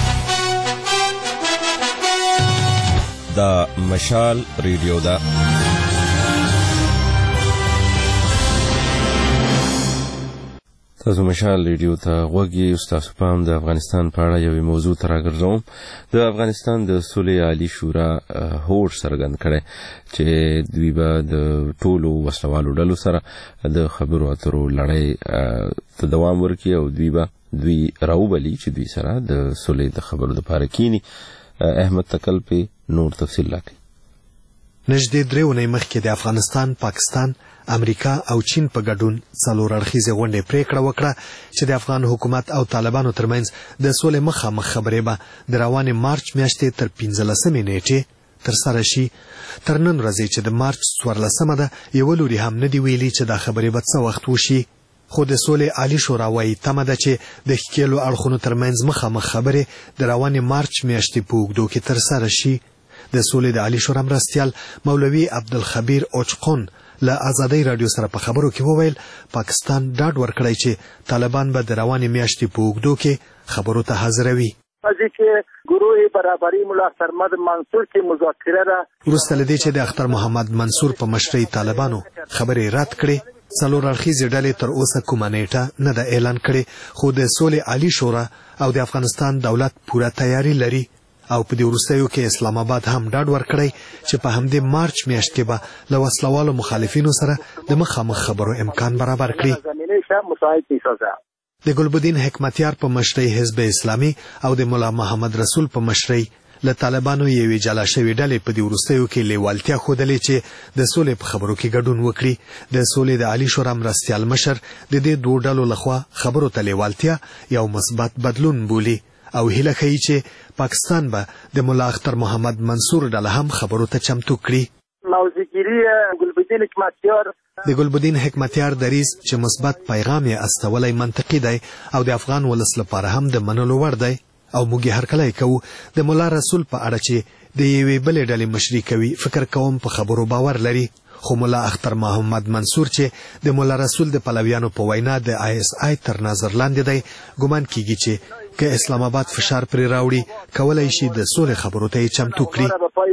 دا مشال ریډیو ده. تاسو مشال ریډیو ته غوږ یې. ستاسو پام د افغانستان په اړه یوې موضوع ته راګرځوم. د افغانستان د صلح عالي شورا هوډ څرګند کړی چې دوی به د ټولو وسلوالو ډلو سره د خبرو اترو لړۍ ته دوام ورکړي او دوی به دوی راوبلي چې دوی سره د صلح د خبرو دپاره کینی. احمد تکل په نور تفصیل راکړي. نږدې درې اونۍ مخکې د افغانستان، پاکستان، امریکا او چین په ګډون څلور اړخیزې غونډې پریکړه وکړه چې د افغان حکومت او طالبانو ترمنځ د سولې مخامخ خبرې به د روانې مارچ میاشتې تر پنځلسمې نیټې ترسره شي. تر نن ورځې چې د مارچ څوارلسمه ده، یوه لوري هم نه دي ویلي چې دا خبرې به څه وخت وشي. خو د سولې عالي شورا وایي تمه ده چې د ښکېلو اړخونو ترمنځ مخامخ خبرې د روانې مارچ میاشتې په اوږدو کې ترسره شي. د سولې د عالي شورا مرستیال مولوي عبدالخبیر اوچقون له آزادۍ رادیو سره په خبرو کې وویل پاکستان ډاډ ورکړی چې طالبان به د روانې میاشتې په اوږدو کې خبرو ته حاضروي. پدې کې گروه برابري مولا سرمد منصور کې مذاکره ده. وروسته له دې چې د اختر محمد منصور په مشرۍ طالبانو خبرې رد کړې، څلور اړخیزې ډلې تر اوسه کومه نیټه نه ده اعلان کړې، خو د سولې عالي شورا او د افغانستان دولت پوره تیاری لري او په دې وروستیو کې اسلام آباد هم ډاډ ورکړی چې په همدې مارچ میاشت کې به له وسلوالو مخالفینو سره د مخامخ خبرو امکان برابر کړي. د ګلبدین حکمتیار په مشرۍ حزب اسلامي او د مولا محمد رسول په مشرۍ له طالبانو یوې جلا شوې ډلې په دې وروستیو کې لیوالتیا ښودلې چې د سولې په خبرو کې ګډون وکړي. د سولې د عالي شورا مرستیال مشر د دې دوو ډلو لخوا خبرو ته لیوالتیا یو مثبت بدلون بولي او هیله کوي چې پاکستان به د مولا اختر محمد منصور ډله هم خبرو ته چمتو کړي. موضوعګیری ګلبدین حکمتیار د ګلبدین حکمتیار دریځ چې مثبت پیغام یې استولی منطقي دی او د افغان ولس لپاره هم د منلو وړ دی او موږ هر کله کوو. د مولا رسول په اړه چې د یوې بلې ډلې مشري کوي فکر کوم په خبرو باور لري، خو مولا اختر محمد منصور چې د مولا رسول د پلویانو په وینا د آی اس آی تر نظر لاندې دی، ګمان کیږي چې که اسلام آباد فشار پرې راوړي کولای شي د سولې خبرو ته یې چمتو کړي.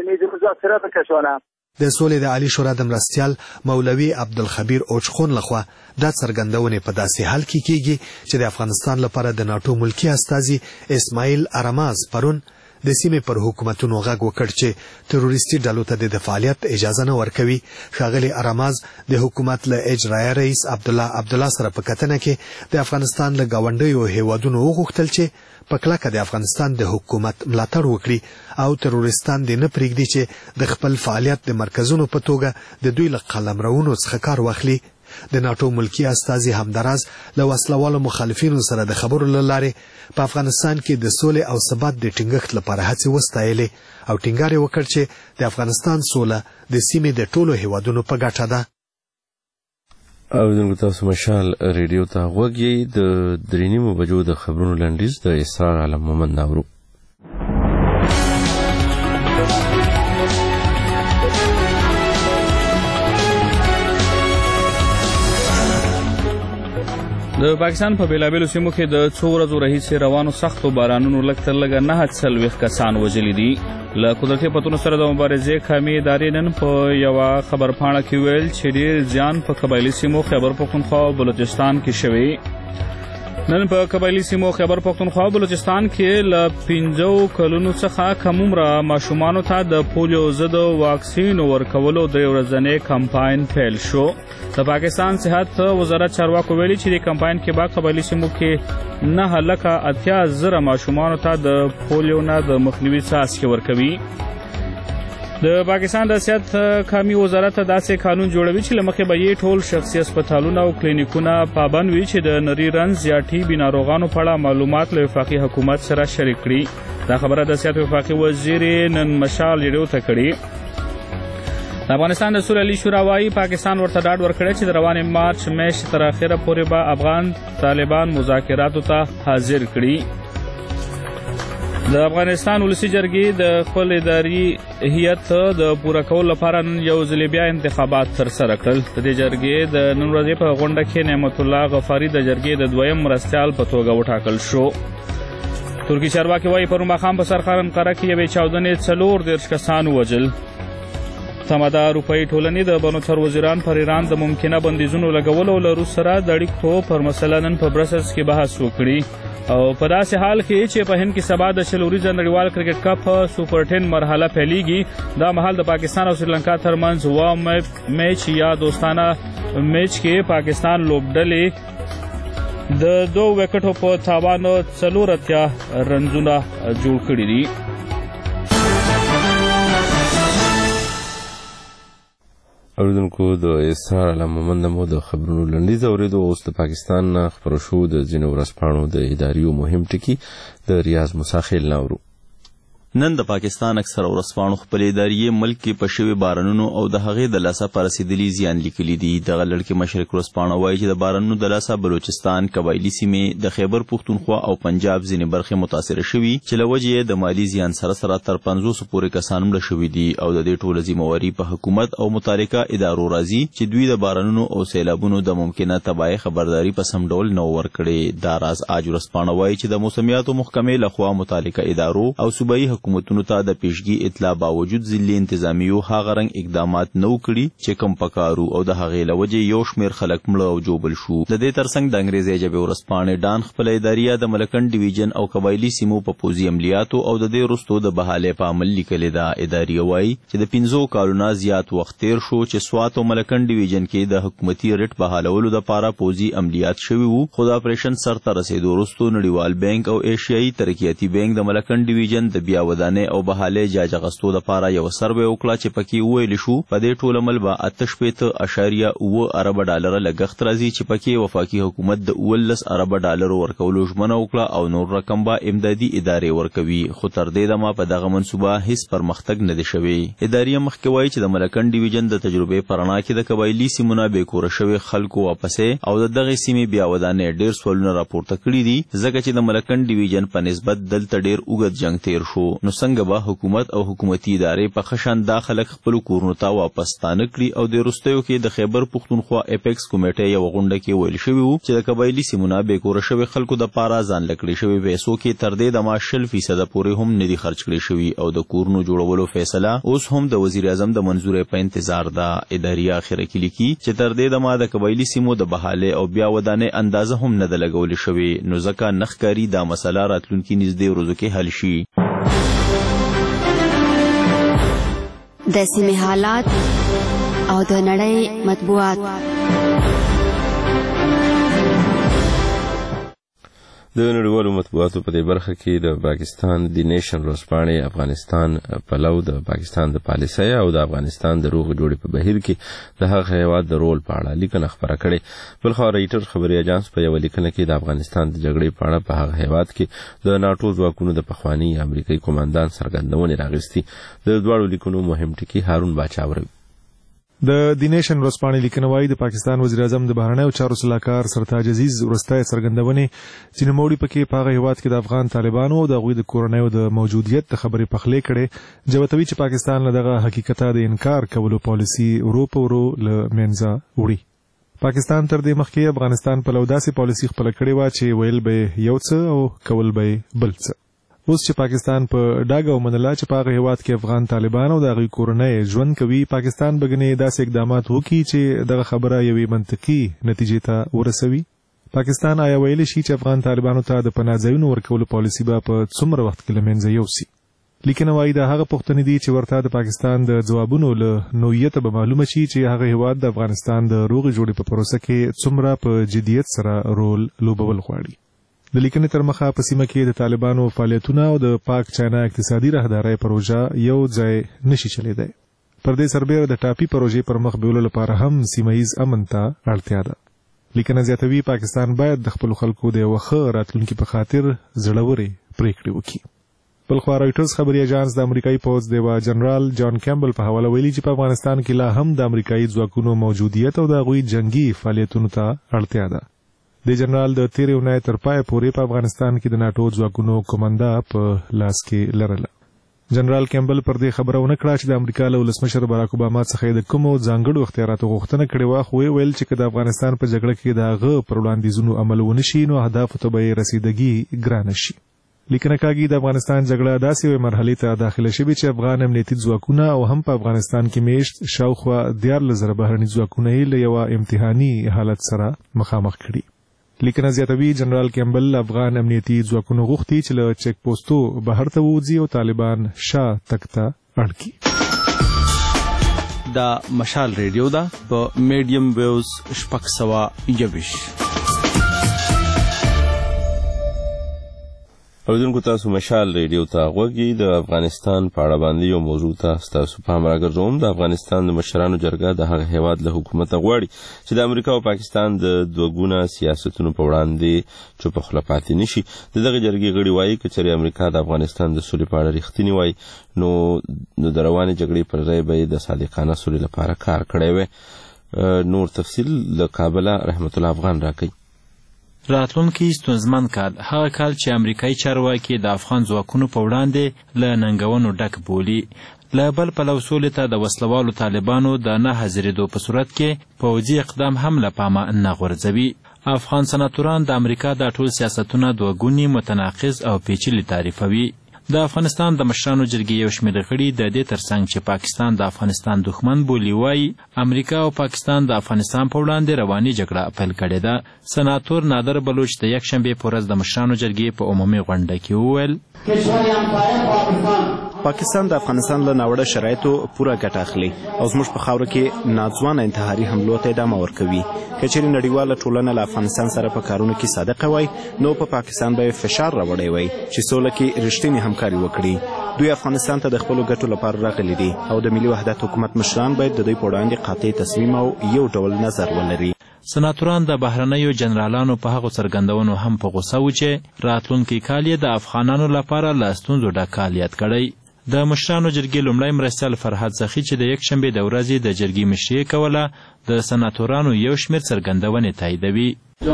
د سولې د عالي شورا د مرستیال مولوي عبدالخبیر اوچخون لخوا دا څرګندونې په داسې حال کې کیږي چې د افغانستان لپاره د ناټو ملکی استازي اسماعیل ارماز پرون د سیمې پر حکومتونو غږ وکړ چې تروریستي ډلو ته د فعالیت اجازه نه ورکوي. ښاغلي اراماز د حکومت له اجرایه رئیس عبدالله عبدالله سره په کتنه کې د افغانستان له ګاونډیو هیوادونو وغوښتل چې په کلکه د افغانستان د حکومت ملاتړ وکړي او تروریستان دې نه پرېږدي چې د خپل فعالیت د مرکزونو په توګه د دوی له قلمرونو څخه کار واخلي. د ناټو ملکی استازي همدراز له وسلوالو مخالفینو سره د خبرو له لارې په افغانستان کې د سولې او ثبات د ټینګښت لپاره هڅې وستایلې او ټینګار یې وکړ چې د افغانستان سوله د سیمې د ټولو هیوادونو په ګټه ده. او دغه تاسو مشال ریډیو ته غوږی د درې نیمو بجو د خبرونو لنډیز د اسرار عالم مومن ناورو. د پاکستان په بیلابیلو سیمو کې د څو ورځو راهیسې روانو سختو بارانونو لږ تر لږه نهه څلوېښت کسان وژلي دي. له قدرتي پتونو سره د مبارزې قومي ادارې نن په یوه خبرپاڼه کې ویل چې ډېر زیان په قبایلي سیمو خیبر پښتونخوا او بلوچستان کې شوی. نن په قبایلي سیمو خیبر پښتونخوا او بلوچستان کې له پنځو کلونو څخه کم عمره ماشومانو ته د پولیو ضد واکسین ورکولو د ورځنی کمپاین پیل شو. د پاکستان صحت وزارت چارواکو ویلي چې د کمپاین کې به قبایلي سیمو کې نه لکه اتیا زره ماشومانو ته د پولیو نه د مخنیوي څاڅکي ورکوي. د پاکستان د صحت قومي وزارت داسې قانون جوړوي چې له مخې به یې ټول شخصي هسپتالونه او کلینیکونه پابند وي چې د نري رنځ یا ټي بي ناروغانو په اړه معلومات له وفاقي حکومت سره شریک کړي. دا خبره د صحت وفاقي وزیر نن مشال ریډیو ته کړې. د افغانستان د سولې عالي شورا وايي پاکستان ورته ډاډ ورکړی چې د روانې مارچ میاشتې تر اخره پورې به افغان طالبان مذاکراتو ته حاضر کړي. د افغانستان ولسي جرګې د خپل اداري هیئت د پوره کولو لپاره نن یو ځل بیا انتخابات ترسره کړل. د دې جرګې د نن ورځې په غونډه کې نعمت الله غفاري د جرګې د دویم مرستیال په توګه وټاکل شو. ترکي چارواکي وايي پرون ماښام په سرخارن قره کې یوې چاودنې څلور دېرش کسان ووژل. تماده اروپایي ټولنې د بنوچر وزیران پر ایران د ممکنه بندیزونو لګولو له روس سره د اړیکو پر مسله نن په برسلز کې بحث وکړي. او په داسې حال کې چې په هند کې سبا د شل وریځه نړیوال کرکټ کپ سوپر ټین مرحله پیلیږي. دا مهال د پاکستان او سریلانکا ترمنځ و میچ یا دوستانه میچ کې پاکستان لوبډلې د دوه وکټو په تاوان څلور اتیا رنزونه جوړ کړي دي. اوریدونکو د اسرار عالم مومن مو د خبرونو لنډیز اوریدو. اوس د پاکستان نه خپرو شو د ځینو ورځپاڼو د اداري او مهم ټکي د ریاض مساخیل ناورو. نن د پاکستان اکثره ورځپاڼو خپلې ادارې ملک کې په شوي بارانونو او د هغې د لاسه په رسېدلي زیان لیکلي دي. دغه لړ مشرق ورځپاڼه وایي چې د بارانونو د لاسه بلوچستان، قبایلي سیمې، د خیبر پښتونخوا او پنجاب ځینې برخې متاثره شوي چې له وجې یې د مالي زیان سره سره تر پنځوسو پورې کسان مړه شوي دي او د دې ټوله ذمهواري په حکومت او متعلقه ادارو راځي چې دوی د بارانونو او سیلابونو د ممکنه تباهۍ خبرداري په سم ډول نه ورکړې. دا راز آج ورځپاڼه وایي چې د موسمیاتو محکمې لخوا متعلقه ادارو او صوبایي حکومتونو ته د پیشګي اطلاع باوجود ځلې انتظامیو هغه رنګ اقدامات نه وکړي چې کم پکارو او د هغې له وجې یو شمېر خلک مړه او ژوبل شو. د دې ترڅنګ د انګریزي ژبې ورځپاڼې ډان خپله اداریه د ملکنډ ډیویژن او قبایلي سیمو په پوځي عملیاتو او د دې وروستو د بحالۍ په عمل لیکلې ده. اداریه وایي چې د پنځو کالونو زیات وخت تیر شو چې سوات او ملکنډ ډیویژن کې د حکومتي ریټ بحالولو دپاره پوځي عملیات شوي وو، خو د اپریشن سرته رسېدو وروستو نړیوال بانک او ایشیایي ترقیاتي بانک د ملکنډ ډیویژن د بیا ودانۍ او بحالۍ جاج اخیستو دپاره یو سروې وکړه چې پکې وویل شو په دې ټول عمل به اته شپېته اعشاریه اوه اربه ډالره لګښت راځي چې پکې وفاقي حکومت د اوولس اربه ډالرو ورکولو ژمنه وکړه او نور رقم به امدادي ادارې ورکوي، خو تر دې دمه په دغه منصوبه هیڅ پرمختګ نه دی شوی. ادارې مخکې وایي چې د ملکنډ ډیویژن د تجربې په رڼا کې د قبایلي سیمو نه بېکوره شوي خلکو واپسې او د دغې سیمې بیا ودانۍ ډېر سوالونه راپورته کړي دي ځکه چې د ملکنډ ډیویژن په نسبت دلته ډېر اوږد جنګ تیر شو. نو څنګه به حکومت او حکومتي ادارې په ښه شان دا خلک خپلو کورونو ته واپس ستانه کړي او د وروستیو کې د خیبر پښتونخوا اپیکس کمیټې یوه غونډه کې ویل شوي وو چې د قبایلي سیمو نه بېکوره شوي خلکو دپاره ځان له کړې شوي پیسو کې تر دې دمه شل فیصده پورې هم نه دي خرچ کړي شوي او د کورونو جوړولو فیصله اوس هم د وزیر اعظم د منظورۍ په انتظار ده. ادارې اخره کې لیکي چې تر دې دمه د قبایلي سیمو د بحالۍ او بیا ودانۍ اندازه هم نه ده لګولې شوې، نو ځکه نه ښکاري دا مسله راتلونکي نږدې ورځو کې حل شي. د سیمې حالات او د نړۍ مطبوعات. د نړیوالو مطبوعاتو په دې برخه کې د پاکستان دی نیشن ورځپاڼې افغانستان پلو د پاکستان د پالیسۍ او د افغانستان د روغ جوړې په بهیر کې د هغه هیواد د رول په اړه لیکنه خپره کړې. بلخوا رایټر خبري اژانس په یوه لیکنه کې د افغانستان د جګړې په اړه په هغه هیواد کې د ناټو ځواکونو د پخواني امریکایي قوماندان څرګندونې راغستې. د دواړو لیکنو مهم ټکي هارون باچا وروي. د دی نیشن ورځپاڼې لیکنه وايي د پاکستان وزیر اعظم د بهرنیو چارو سلاکار سرتاج عزیز وروستۍ څرګندونې چې نوموړي پکې په هغه هیواد کې د افغان طالبانو او د هغوی د کورنیو د موجودیت د خبرې پخلی کړې جوتوي چې پاکستان له دغه حقیقته د انکار کولو پالیسي ورو په ورو له منځه وړي. پاکستان تر دې مخکې افغانستان په لو داسې پالیسي خپله کړې وه چې ویل به یو څه او کول به بل څه. اوس چې پاکستان په ډاګه ومنله چې په هغه هیواد کې افغان طالبان او د هغوی کورنۍ ژوند کوي، پاکستان به ګنې داسې اقدامات وکړي چې دغه خبره یوې منطقي نتیجې ته ورسوي. پاکستان آیا ویلی شي چې افغان طالبانو ته د پناه ځایونو ورکولو پالیسي به په څومره وخت کې له منځه یوسي؟ لیکنه وايي دا هغه پوښتنې دي چې ورته د پاکستان د ځوابونو له نوعیته به معلومه شي چې هغه هیواد د افغانستان د روغې جوړې په پروسه کې څومره په جدیت سره رول لوبول غواړي. د لیکنې تر مخه په سیمه کې د طالبانو فعالیتونه او د پاک چاینا اقتصادي راهدارۍ پروژه یو ځای نشي چلیدای. پر دې سربېره د ټاپي پروژې پر مخ بیولو لپاره هم سیمه ییز امن ته اړتیا ده. لیکنه زیاتوي پاکستان باید د خپلو خلکو د یوه ښه راتلونکي په خاطر زړورې پریکړې وکړي. بلخوا رایټرز خبري اژانس د امریکایي پوځ د یوه جنرال جان کیمبل په حواله ویلي چې په افغانستان کې لا هم د امریکایي ځواکونو موجودیت او د هغوی جنګي فعالیتونو ته اړتیا ده. د جنرال د تیرې اونۍ تر پایه پورې په افغانستان کې د ناټو ځواکونو کومنده په لاس کې لرله. جنرال کیمبل پر دې خبره ونه کړه چې د امریکا له ولسمشر باراک اوباما څخه د کومو ځانګړو اختیاراتو غوښتنه کړې وه، خو ویل چې که د افغانستان په جګړه کې د هغه پر وړاندیزونو عمل ونه شي نو اهدافو ته به یې رسیدګي ګرانه شي. لیکنه کاږي د افغانستان جګړه داسې یوې مرحلې ته داخله شوې چې افغان امنیتي ځواکونه او هم په افغانستان کې میشت شاوخوا دیارلس زره بهرني ځواکونه یې له یوه امتحاني حالت سره مخامخ کړي. لیکنه زیاتوي جنرال کیمبل افغان امنیتي ځواکونو غوښتي چې له چیک پوسټو بهر ته ووځي او طالبان شا تک ته اړ کړي. دا مشال ریډیو ده په میډیم ویوز شپږ سوه یوویشت. اوریدونکو تاسو مشال ریډیو ته غوږی. د افغانستان په اړه باندې یو موضوع ته ستاسو پام راګرځوم. د افغانستان د مشرانو جرګه د هغه هیواد له حکومت غواړي چې د امریکا او پاکستان د دوه ګونه سیاستونو په وړاندې چوپ خوله پاتې نشي. د دغه جرګې غړي وایي که چېرې امریکا د افغانستان د سولې په اړه رښتینې وایي نو نو د روانې جګړې پر ځای به یې د صادقانه سولې لپاره کار کړی وی. نور تفصیل له کابله رحمت الله افغان راکوي. راتلونکي ستونزمن کال هغه کال چې امریکایي چارواکي د افغان ځواکونو په وړاندې له ننګونو ډک بولي. له بل پلو سولې ته د وسلوالو طالبانو د نه حاضرېدو په صورت کې پوځي اقدام هم له پامه نه غورځوي. افغان سناتوران د امریکا دا ټول سیاستونه دوه ګوني، متناقض او پیچلي تعریفوي. د افغانستان د مشرانو جرګې یو شمېر غړي د دې ترڅنګ چې پاکستان د افغانستان دښمن بولي وایي امریکا او پاکستان د افغانستان په وړاندې رواني جګړه پیل کړې ده. سناتور نادر بلوچ د یکشنبې په ورځ د مشرانو جرګې په عمومي غونډه کې وویل پاکستان د افغانستان له ناوړه شرایطو پوره ګټه اخلي او زموږ په خاوره کې ناځوانه انتحاري حملو ته ادامه ورکوي. که چېرې نړیواله ټولنه له افغانستان سره په کارونو کې صادقه وای نو په پاکستان به فشار راوړی وای چې سوله کې رښتینې همکاري وکړي. دوی افغانستان ته د خپلو ګټو لپاره راغلي دي او د ملي وحدت حکومت مشران باید د دوی په وړاندې قاطع تصمیم او یو ډول نظر ولري. سناتوران د بهرنیو جنرالانو په هغو څرګندونو هم په غوسه و چې راتلونکي کال یې د افغانانو لپاره له ستونزو ډک کال یاد کړی. د مشرانو جرګې لومړی مرستیال فرهاد سخي چې د یکشنبې د ورځې د جرګې مشري کوله د سناتورانو یو شمېر څرګندونې تاییدوي.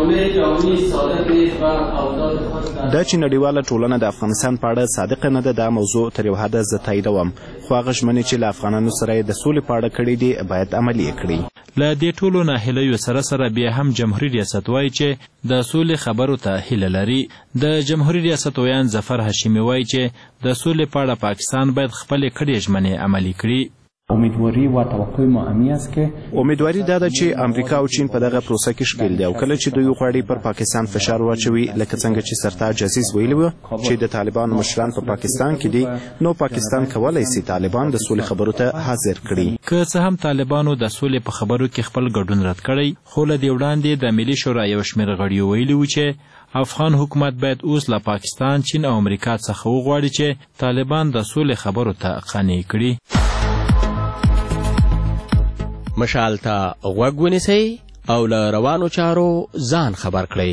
دا چې نړیواله ټولنه د افغانستان په اړه صادقه نه ده دا موضوع تر یو حده زه تاییدوم، خو هغه ژمنې چې له افغانانو سره یې د سولې په اړه کړي دي باید عملي یې کړي. له دې ټولو ناهیلیو سره سره بیا هم جمهوري ریاست وایي چې د سولې خبرو ته هیله لري. د جمهوري ریاست ویان ظفر هاشمي وایي چې د سولې په اړه پاکستان باید خپلې کړې ژمنې عملي کړي. امیدواری و توقع ما امی است که امیدواری دا ده چې امریکا او چین په دغه پروسه کې ښکیل دي او کله چې دوی غواړي پر پاکستان فشار واچوي لکه څنګه چې سرتاج عزیز ویلي و چې د طالبانو مشران په پاکستان کې دي نو پاکستان کولی شي طالبان د سولې خبرو ته حاضر کړي. که څه هم طالبانو د سولې په خبرو کې خپل ګډون رد کړی خو له دې وړاندې د ملي شورا یو شمېر غړیو ویلي و چې افغان حکومت باید اوس له پاکستان، چین او امریکا څخه وغواړي چې طالبان د سولې خبرو ته قانع کړي. مشال ته غوږ ونیسئ او له روانو چارو ځان خبر کړئ.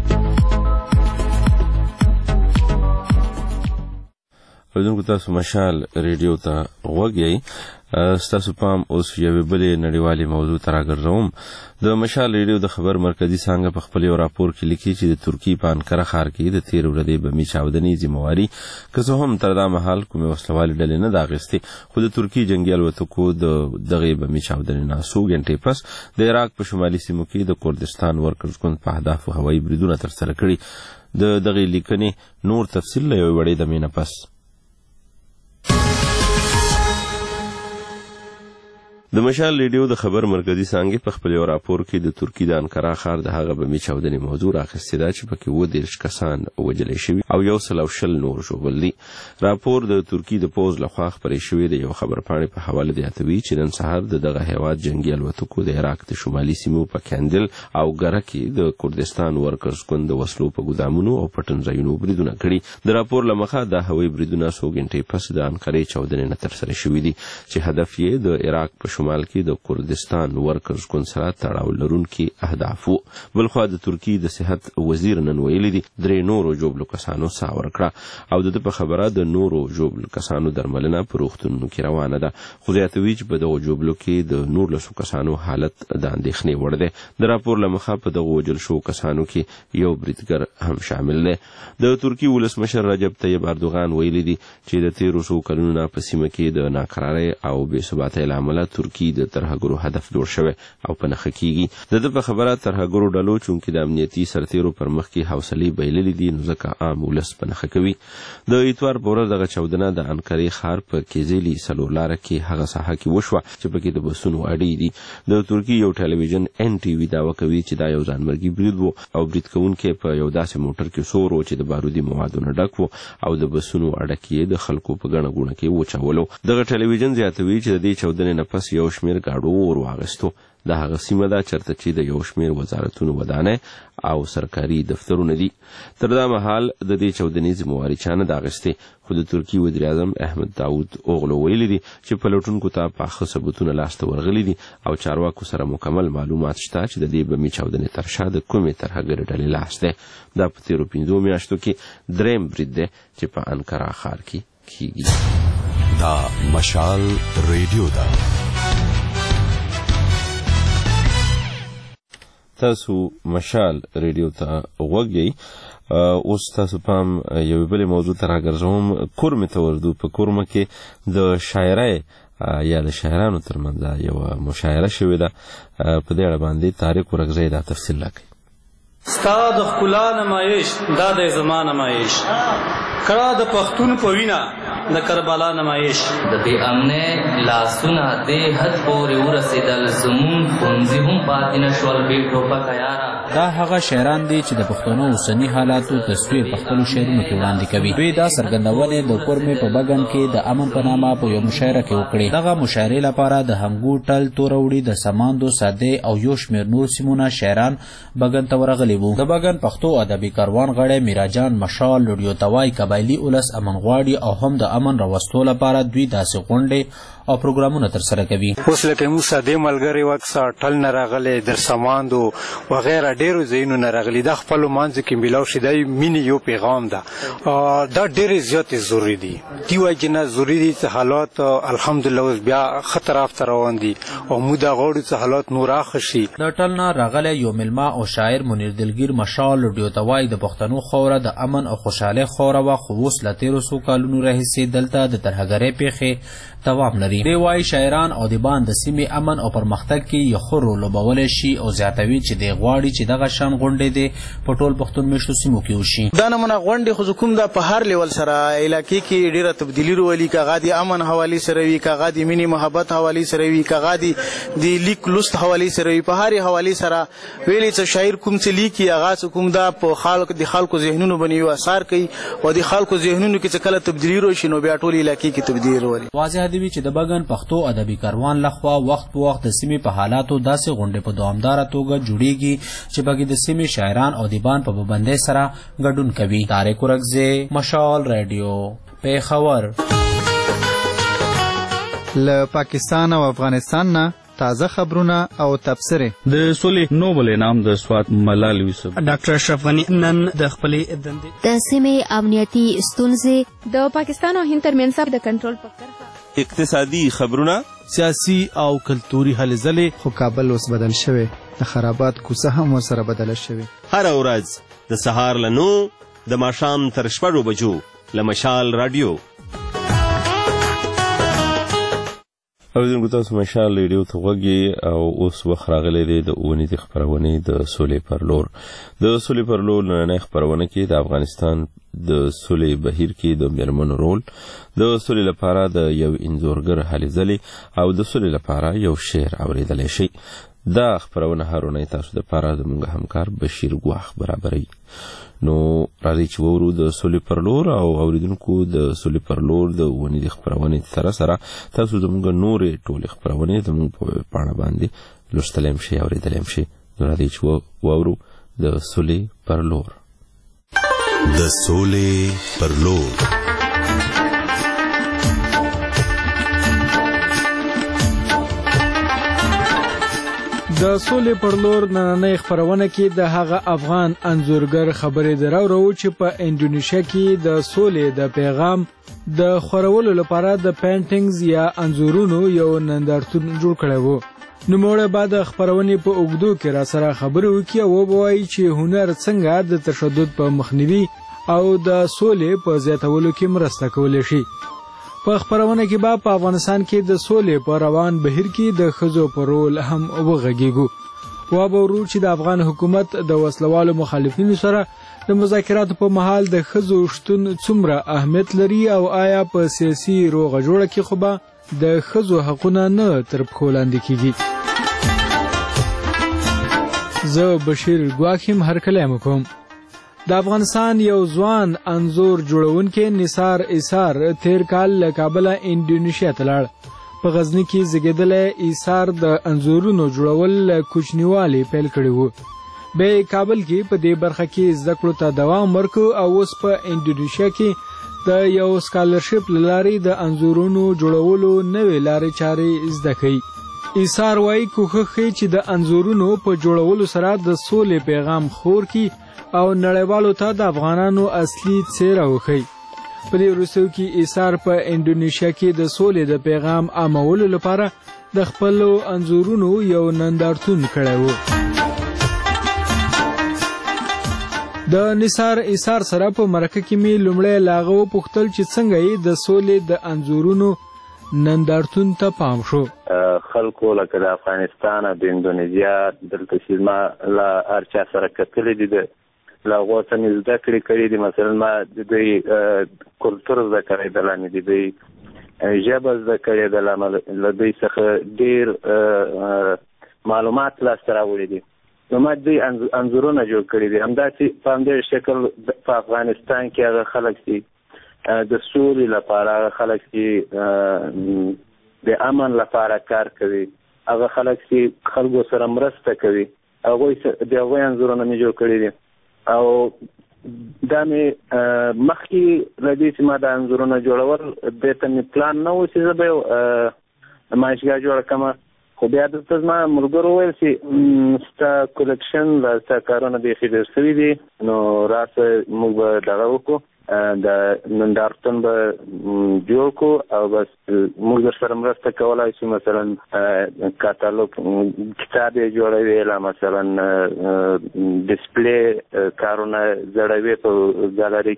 اوریدونکو تاسو مشال ریډیو ته غوږ یئ. ستاسو پام اوس یوې بلې نړیوالې موضوع ته راګرځوم. د مشال ریډیو د خبر مرکزي څانګه په خپل یو راپور کې لیکي چې د ترکیې په انکره ښار کې د تېرې ورځې بمي چاودنې ذمهواري که څه هم تر دا مهال کومې وسلوالې ډلې نه ده اخیستې خو د ترکیې جنګي الوتکو د دغې بمي چاودنې نه څو ګنټې پس د عراق په شمالي سیمو کې د کردستان ورکرز ګوند په اهدافو هوایي بریدونه ترسره کړي. د دغې لیکنې نور تفصیل له یوې وړې دمې نه پس. د مشال ریډیو د خبر مرکزي څانګې په خپل یو راپور کې د ترکیې د انکره ښار د هغه بمي چاودنې موضوع راخیستې ده چې پکې اووه دېرش کسان وژلي شوي او یو سل او شل نور ژوبل دي. راپور د ترکیې د پوځ لخوا خپرې شوی د یو خبرپاڼې په حواله زیاتوي چې نن سهار د دغه هیواد جنګي الوتکو د عراق د شمالي سیمو په کندل او ګره کې د کردستان ورکرز ګوند د وسلو په ګودامونو او پټنځایونو بریدونه کړي. د راپور له مخه دا هوایي بریدونه څو ګنټې پس د انقرې چاودنې نه ترسره شوي دي چې هدف یې د عراق په شمال کې د کردستان ورکرز ګوند سره تړاو لرونکي اهداف وو. بلخوا د ترکیې د صحت وزیر نن ویلي دي درې نورو ژوبلو کسانو ساه ورکړه او د ده په خبره د نورو ژوبلو کسانو درملنه په روغتونونو کې روانه ده خو زیاتوي چې په دغو ژوبلو کې د نورلسو کسانو حالت د اندېښنې وړ دی. د راپور له مخه په دغو وژل شوو کسانو کې یو بریدګر هم شامل دی. د ترکیې ولسمشر رجب طیب اردوغان ویلي دي چې د تېرو څو کلونو نه په سیمه کې د ناقرارۍ او بې ثباتۍ له امله ترکیې د ترهګرو هدف جوړ شوی او په نښه کیږي. د ده په خبره ترهګرو ډلو چونکې د امنیتي سرتیرو پر مخ کې حوصلې بایللې دي نو ځکه عام ولس په نښه کوي. د اتوار په ورځ دغه چاودنه د انقرې ښار په کیزیلي څلور لاره کې هغه ساحه کې وشوه چې پکې د بسونو اډې دي. د ترکیې یو ټلویزیون ان ټي وي دعوه کوي چې دا یو ځانمرګي برید و او برید کوونکی په یو داسې موټر کې سور و چې د بارودي موادو نه ډک و او د بسونو اډکې د خلکو په ګڼه ګوڼه کې وچولو. دغه ټلویزیون زیاتوي چې د دې چاودنې نه پس یو شمېر ګاډو ور واغستو. د هغه سیمه ده چېرته چې د یو شمېر وزارتونو ودانۍ او سرکاري دفترونه دي. تر دا مهال د دې چاودنې ذمهواري چا نه ده اخیستې خو د ترکیې وزیر اعظم احمد داود اوغلو ویلي دي چې پلټونکو ته پاخه ثبوتونه لاسته ورغلي دي او چارواکو سره مکمل معلومات شته چې د دې بمي چاودنې تر شا د کومې ترهګرې ډلې لاس دی. دا په تېرو پنځو میاشتو کې درېیم برید دی چې په انکره ښار کې کیږي. دا مشال ریډیو ده. تاسو مشال ریډیو ته غوږ یئ. اوس تاسو پام یوې بلې موضوع ته راګرځوم. کورمې ته ورځو. په کورمه کې د شاعرۍ یا د شاعرانو ترمنځ یوه مشاعره شوې ده. په دې اړه باندې طارق ورکزی دا تفصیل راکوي. ستا د ښکلا نمایش دا دی زما نمایش کړه د پښتون په وینا د کربلا نمایش د بې امنۍ لاسونه دې حد پورې ورسېدل زمونږ ښوونځي هم پاتې نه شول بې ټوپکه یاره. دا هغه شاعران دي چې د پښتنو اوسني حالاتو تصویر په خپلو شعرونو کې وړاندې کوي. دوی دا څرګندونې د کورمې په بګن کې د امن په نامه په یو مشاعره کې وکړې. دغه مشاعرې لپاره د همګو ټل توروړي د سماندو سادې او یو شمېر نور سیمونه شاعران بګن ته ورغلي وو. د بګن پښتو ادبي کاروان غړی میراجان مشال لوډیو توای قبایلي ولس امن غواړي او هم د امن راوستو لپاره دوی داسې غونډې او پروګرامونه ترسره کوي. اوس لکه موږ ساده ملګري وکسا ټل نه راغلي در سماندو وغیره ډیرو ځایونو نه راغلي. دا خپل مانځ کې ملاو شي دی مینی یو پیغام ده. دا ډېر زیات ضروری دي. دی وایي چې نه ضروری دي چې حالات الحمدلله اوس بیا خطر افته روان دي او موږ دا غواړو چې حالات نور اخ شي. د ټل نه راغلی یو ملما او شاعر منیر دلګیر مشال لوډیو توای د پښتنو خوره د امن او خوشحالۍ خوره وه خو اوس له تېرو څو کالونو راهیسې دلته د ترهګرۍ پیښې دوام لري. کړي. دی وايي شاعران او ادیبان د سیمې امن او پرمختګ کې یو ښه رول لوبولی شي او زیاتوي چې دی غواړي چې دغه شان غونډې دې په ټول پښتون میشتو سیمو کې وشي. دا نمونه غونډې خو کوم دا په هر لیول سره علاقې کې ډیره تبدیلي راولي، کاغه د امن حوالې سره وي، کاغه د مینې محبت حوالې سره وي، کاغه د لیک لوست حوالې سره وي. په هر حوالې سره ویلې چې شاعر کوم څه لیکي هغه کوم دا په خلکو د خلکو ذهنونو باندې یو اثر کوي او د خلکو ذهنونو کې چې کله تبدیلي راشي نو بیا ټول علاقې کې تبدیلي راولي. واضح دی چې د بګن پښتو ادبي کاروان لخوا وخت په وخت د سیمې په حالاتو داسې غونډې په دوامداره توګه جوړیږي چې پکې د سیمې شاعران او ادیبان په پابندۍ سره ګډون کوي. طارق ورکزی، مشال رادیو، پیښور. له پاکستان او افغانستان نه تازه خبرونه او تبصره. د سولې نوبل انعام د سوات ملال یوسف. ډاکټر اشرف غنی نن د خپلې دندې د سیمې امنیتي ستونزې، د پاکستان او هند ترمنځ د کنټرول په کرښه، اقتصادي خبرونه، سیاسي او کلتوري هلې ځلې. خو کابل اوس بدل شوی، د خرابات کوڅه هم ورسره بدله شوې. هره ورځ د سهار له نو د ماښام تر شپږو بجو له مشال رادیو. اوریدونکو تاسو مشال ریډیو ته غوږی او اوس وخت راغلی دی د اونیزې خپرونې د سولې پر لور. د سولې پر لور نننۍ خپرونه کې د افغانستان د سولې بهیر کې د میرمنو رول، د سولې لپاره د یو انځورګر هلې ځلې او د سولې لپاره یو شعر اوریدلی شي. دا خپرونه هر اونۍ تاسو دپاره زموږ همکار بشیر ګواښ برابروي. نو راځئ چې وورو د سولې پر لور او اوریدونکو د سولې پر لور د اونیزې خپرونې سره سره تاسو زموږ نورې ټولې خپرونې زموږ په پاڼه باندې لوستلی هم شئ اورېدلی هم شئ. نو راځئ چې وورو د سولې پر لور. د سولې پر لور. د سولې پر لور نننۍ خپرونه کې د هغه افغان انځورګر خبرې دراورو چې په انډونیشیا کې د سولې د پیغام د خورولو لپاره د پینټینګز یا انځورونو یو نندارتون جوړ کړی و. نوموړی بعد خپرونې په اوږدو کې را سره خبرې وکړي او ووایي چې هنر څنګه د تشدد په مخنیوي او د سولې په زیاتولو کې مرسته کولی شي. په خپرونه کې به په افغانستان کې د سولې په روان بهیر کې د ښځو په رول هم وغږیږو. وابورو چې د افغان حکومت د وسلوالو مخالفینو سره د مذاکراتو په مهال د ښځو شتون څومره اهمیت لري او آیا په سیاسي روغه جوړه کې خو به د ښځو حقونه نه تر پښو لاندې کیږي. زه بشیر ګواښ یم هرکلی مو کوم. د افغانستان یو ځوان انځور جوړونکی نثار ایثار تیر کال له کابله انډونیشیا ته لاړ. په غزني کې زیږېدلی ایثار د انځورونو جوړول له کوچنیوالي پیل کړي وو. بیا یې کابل کې په دې برخه کې زده کړو ته دوام ورکړ او اوس په انډونیشیا کې د یو سکالرشپ له لارې د انځورونو جوړولو نوې لارې چارې زده کوي. ایثار وایي کوښښ ښیي چې د انځورونو په جوړولو سره د سولې پیغام خور کړي او نړیوالو ته د افغانانو اصلي څیره وښیي. په دې وروستیو کې ایثار په انډونیشیا کې د سولې د پیغام عامولو لپاره د خپلو انځورونو یو نندارتون کړی و. د نثار ایثار سره په مرکه کې مې لومړی له هغه وپوښتل چې څنګه یې د سولې د انځورونو نندارتون ته پام شو. خلکو لکه د افغانستان او د اندونیزیا دلته چې ما له هر چا سره کتلي دي د له هغو څه مې زده کړې کړي دي. مثلا ما د دوی کلتور زده کړی ده، لانې د دوی ژبه زده کړې ده، له دوی څخه ډېر معلومات لاسته راوړي دي. نو ما دوی انځورونه جوړ کړي دي. همداسې په همدې شکل په افغانستان کې هغه خلک چې د سولې لپاره، هغه خلک چې د امن لپاره کار کوي، هغه خلک چې خلکو سره مرسته کوي، هغوی د هغوی انځورونه مې جوړ کړي دي. او دا مې مخکې له دې چې ما دا انځورونه جوړول دې ته مې پلان نه و چې زه به یو نمایشګاه جوړه کړم. خو بیا دلته زما ملګرو وویل چې ستا کلکشن له ستا کارونه بیخي ډېر سوي دي، نو راسه موږ به دغه وکړو، د نندارتون به جوړ کړو او بس موږ در سره مرسته کولی شو. مثلا کاتالوګ کتاب یې جوړوي، لا مثلا ډسپلی کارونه زړوي په ګالري کې،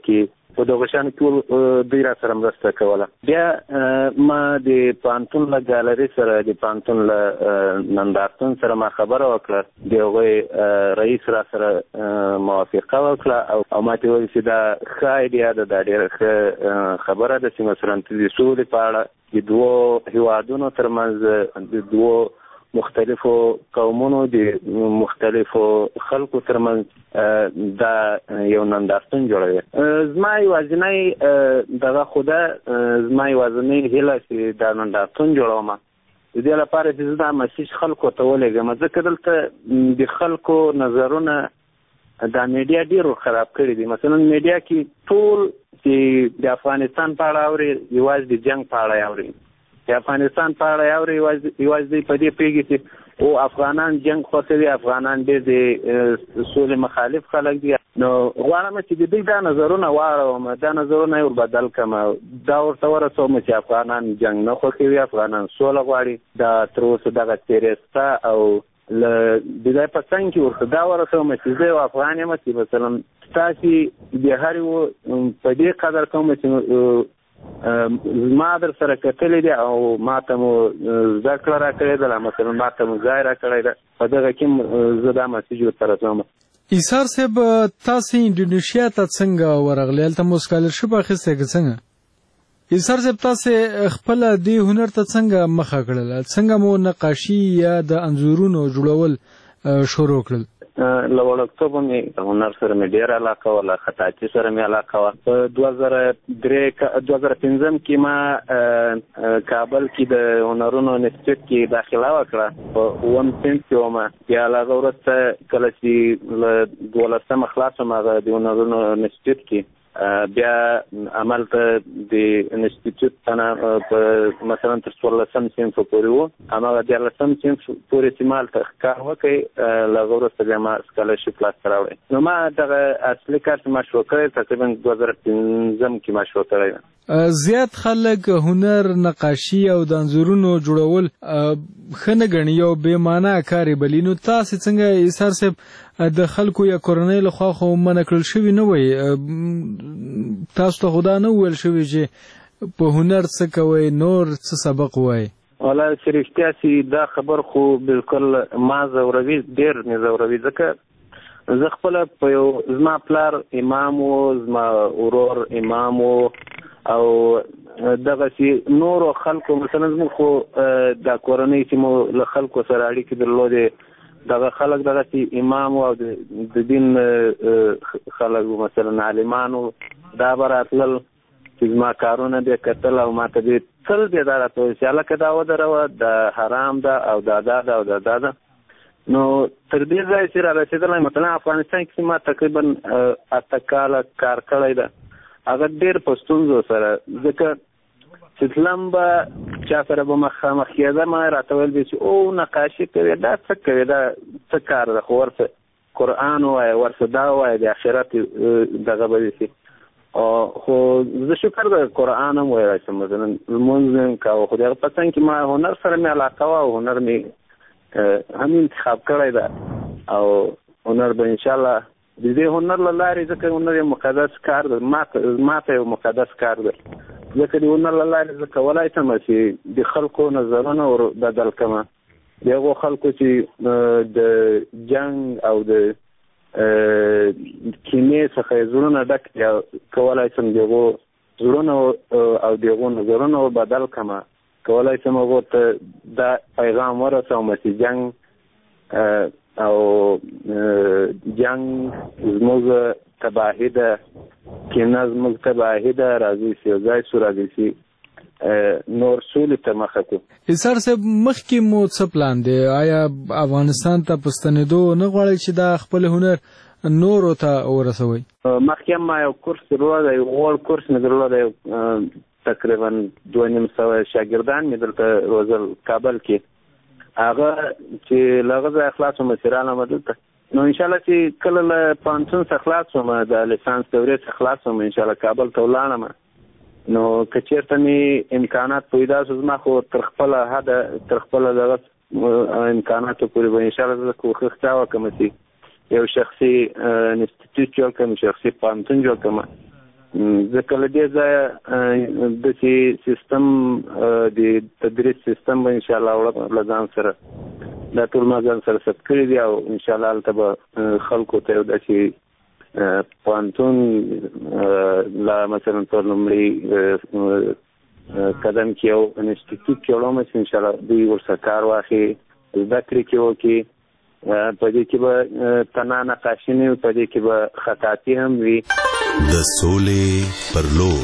په دغه شان ټول دوی را سره مرسته کوله. بیا ما د پوهنتون له ګالري سره د پوهنتون له نندارتون سره ما خبره وکړه، د هغوی رئیس را سره موافقه وکړه او ما ته وویل چې دا ښه ایډیا ده، دا ډېره ښه خبره ده چې مثلا د سولې په اړه د دوو هیوادونو ترمنځ د دوو مختلفو قومونو د مختلفو خلکو ترمنځ دا یو نندارتون جوړوي. زما یوازینی دغه خو ده، زما یوازینی هیله چې دا نندارتون جوړوم د دې لپاره چې زه دا مسیج خلکو ته ولېږم، ځکه دلته د خلکو نظرونه دا میډیا ډېر خراب کړي دي. مثلا میډیا کې ټول چې د افغانستان په اړه اوري یوازې د جنګ په اړه اوري، د افغانستان په اړه اوري یوازې په دې پوهېږي چې او افغانان جنګ خوښوي، افغانان ډېر د سولې مخالف خلک دي. نو غواړم چې د دوی دا نظرونه واړوم، دا نظرونه یې ور بدل کړم، دا ورته ورسوم چې افغانان جنګ نه خوښوي، افغانان سوله غواړي. دا تر اوسه دغه تېرېسته او له د ځای په څنګ کې ورته دا ورسوم چې زه یو افغان یم، چې مثلا ستاسې د هر یو په دې قدر کوم چې ما در سره کتلی دی او ما ته مو زده کړه را کړې ده، مثلا ما ته مو ځای را کړی ده، په دغه کې زه دا مسیج ورته رسوم. ایثار صاحب، تاسې انډونیشیا ته څنګه ورغلې؟ هلته مو سکالرشپ اخیستی که څنګه؟ ایثار صاحب، تاسې خپله دې هنر ته څنګه مخه کړله؟ څنګه مو نقاشي یا د انځورونو جوړول شروع کړل؟ له وړکتوبه مې هنر سره مې ډېره علاقه وه، له خطاطي سره مې علاقه وه. په دوه زره درې دوه زره پنځم کې ما کابل کې د هنرونو انسټیټیوټ کې داخله وکړه، په اووم صنف کې وم. بیا له هغه وروسته کله چې له دولسمه خلاص وم هغه د هنرونو انسټیټیوټ کې، بیا عملته د انسټیټیوټ نه په مثلا تر څوارلسم صنف پورې وو، هماغه دیارلسم صنف پورې چې ما هلته کار وکړی، له هغه وروسته بیا ما سکالرشپ لاسته راوړی. نو ما دغه اصلي کار چې ما شروع کړی تقریبا دوه زره پنځم کې ما شروع کړی ده. زیات خلک هنر، نقاشي او د انځورونو جوړول ښه نه ګڼي، یو بې معنا کار یې بلي. نو تاسې څنګه ایثار صاحب د خلکو یا کورنۍ لخوا خو منع کړل شوي نه وی، تاسو ته خو دا نه وویل شوي چې په هنر څه کوئ، نور څه سبق وایي؟ والله چې رښتیا چې دا خبر خو بالکل ما ځوروي، ډېر مې ځوروي، ځکه زه خپله په یو زما پلار امام و، زما ورور امام و، او دغسې نورو خلکو مثلا زموږ خو دا کورنۍ چې مو له خلکو سره اړیکې درلودې، دغه خلک دغسې امام او د دین خلک مثلا عالمانو، دا به راتلل چې زما کارونه دې کتل او ما ته دې تل دې دا راته ویل چې هلکه دا ودروه، دا حرام ده او دا دا ده او دا دا ده. نو تر دې ځایه چې را رسېدلی، مثلا افغانستان کې ما تقریبا اته کاله کار کړی ده، هغه ډېر په ستونزو سره، ځکه چې تلم به چا سره به مخامخ کېدم، راته ویل به چې او نقاشي کوې، دا څه کوې، دا څه کار ده، خو ورسه قرآن ووایه، ورسه دا ووایه، د آخرت دغه به دې شي. خو زه شکر د قرآن هم ویلی شم، مثلا لمونځ مې هم کوه، خو د هغه په څنګ کې ما هنر سره مې علاقه وه او هنر مې هم انتخاب کړی ده، او هنر به انشاءالله د دې هنر له لارې، ځکه هنر یو مقدس کار ده، ما ته یو مقدس کار ده، ځکه د هنر له لارې زه کولی شم چې د خلکو نظرونه ور بدل کړم، د هغو خلکو چې د جنګ او د کینې څخه یې زړونه ډک دي، کولی شم د هغو زړونه او د هغو نظرونه ور بدل کړم، کولی شم هغو ته دا پیغام ورسوم چې جنګ او جنګ زموږ تباهي ده، کینه زموږ تباهي ده، راځئ چې یو ځای شو، راځئ چې نور سولې ته مخه کړو. ایثار صاحب، مخکې مو څه پلان دی؟ آیا افغانستان ته په ستنېدو نه غواړئ چې دا خپل هنر نورو ته ورسوئ؟ مخکې هم ما یو کورس درلوده، یو غوړ کورس مې درلوده، تقریبا دوه نیم سوه شاګردان مې دلته روزل کابل کې، هغه چې له هغه ځایه خلاص وم چې رالم دلته. نو انشاءالله چې کله له پوهنتون څخه خلاص وم، د لیسانس دورې څخه خلاص وم، انشاءالله کابل ته ولاړم. نو که چېرته مې امکانات پیدا شو، زما خو تر خپله حده، تر خپله دغه امکاناتو پورې به انشاءالله زه کوښښ دا وکړم چې یو شخصي انسټیټیوټ جوړ کړم، شخصي پوهنتون جوړ کړم، ځکه له دې ځایه داسې سیستم د تدریس سیستم به انشاءالله وړم له ځان سره دا ټول ما ځان سره ثبت کړي دي او انشاءالله هلته به خلکو ته یو داسې پوهنتون لا مثلا په لومړي قدم کې یو انسټیټیوټ کې وړم چې انشاءالله دوی ورسره کار واخلي زده کړې کې وکړي په دې کې به تنها نقاشي نه وي په دې کې به خطاطي هم وي د سولې پر لور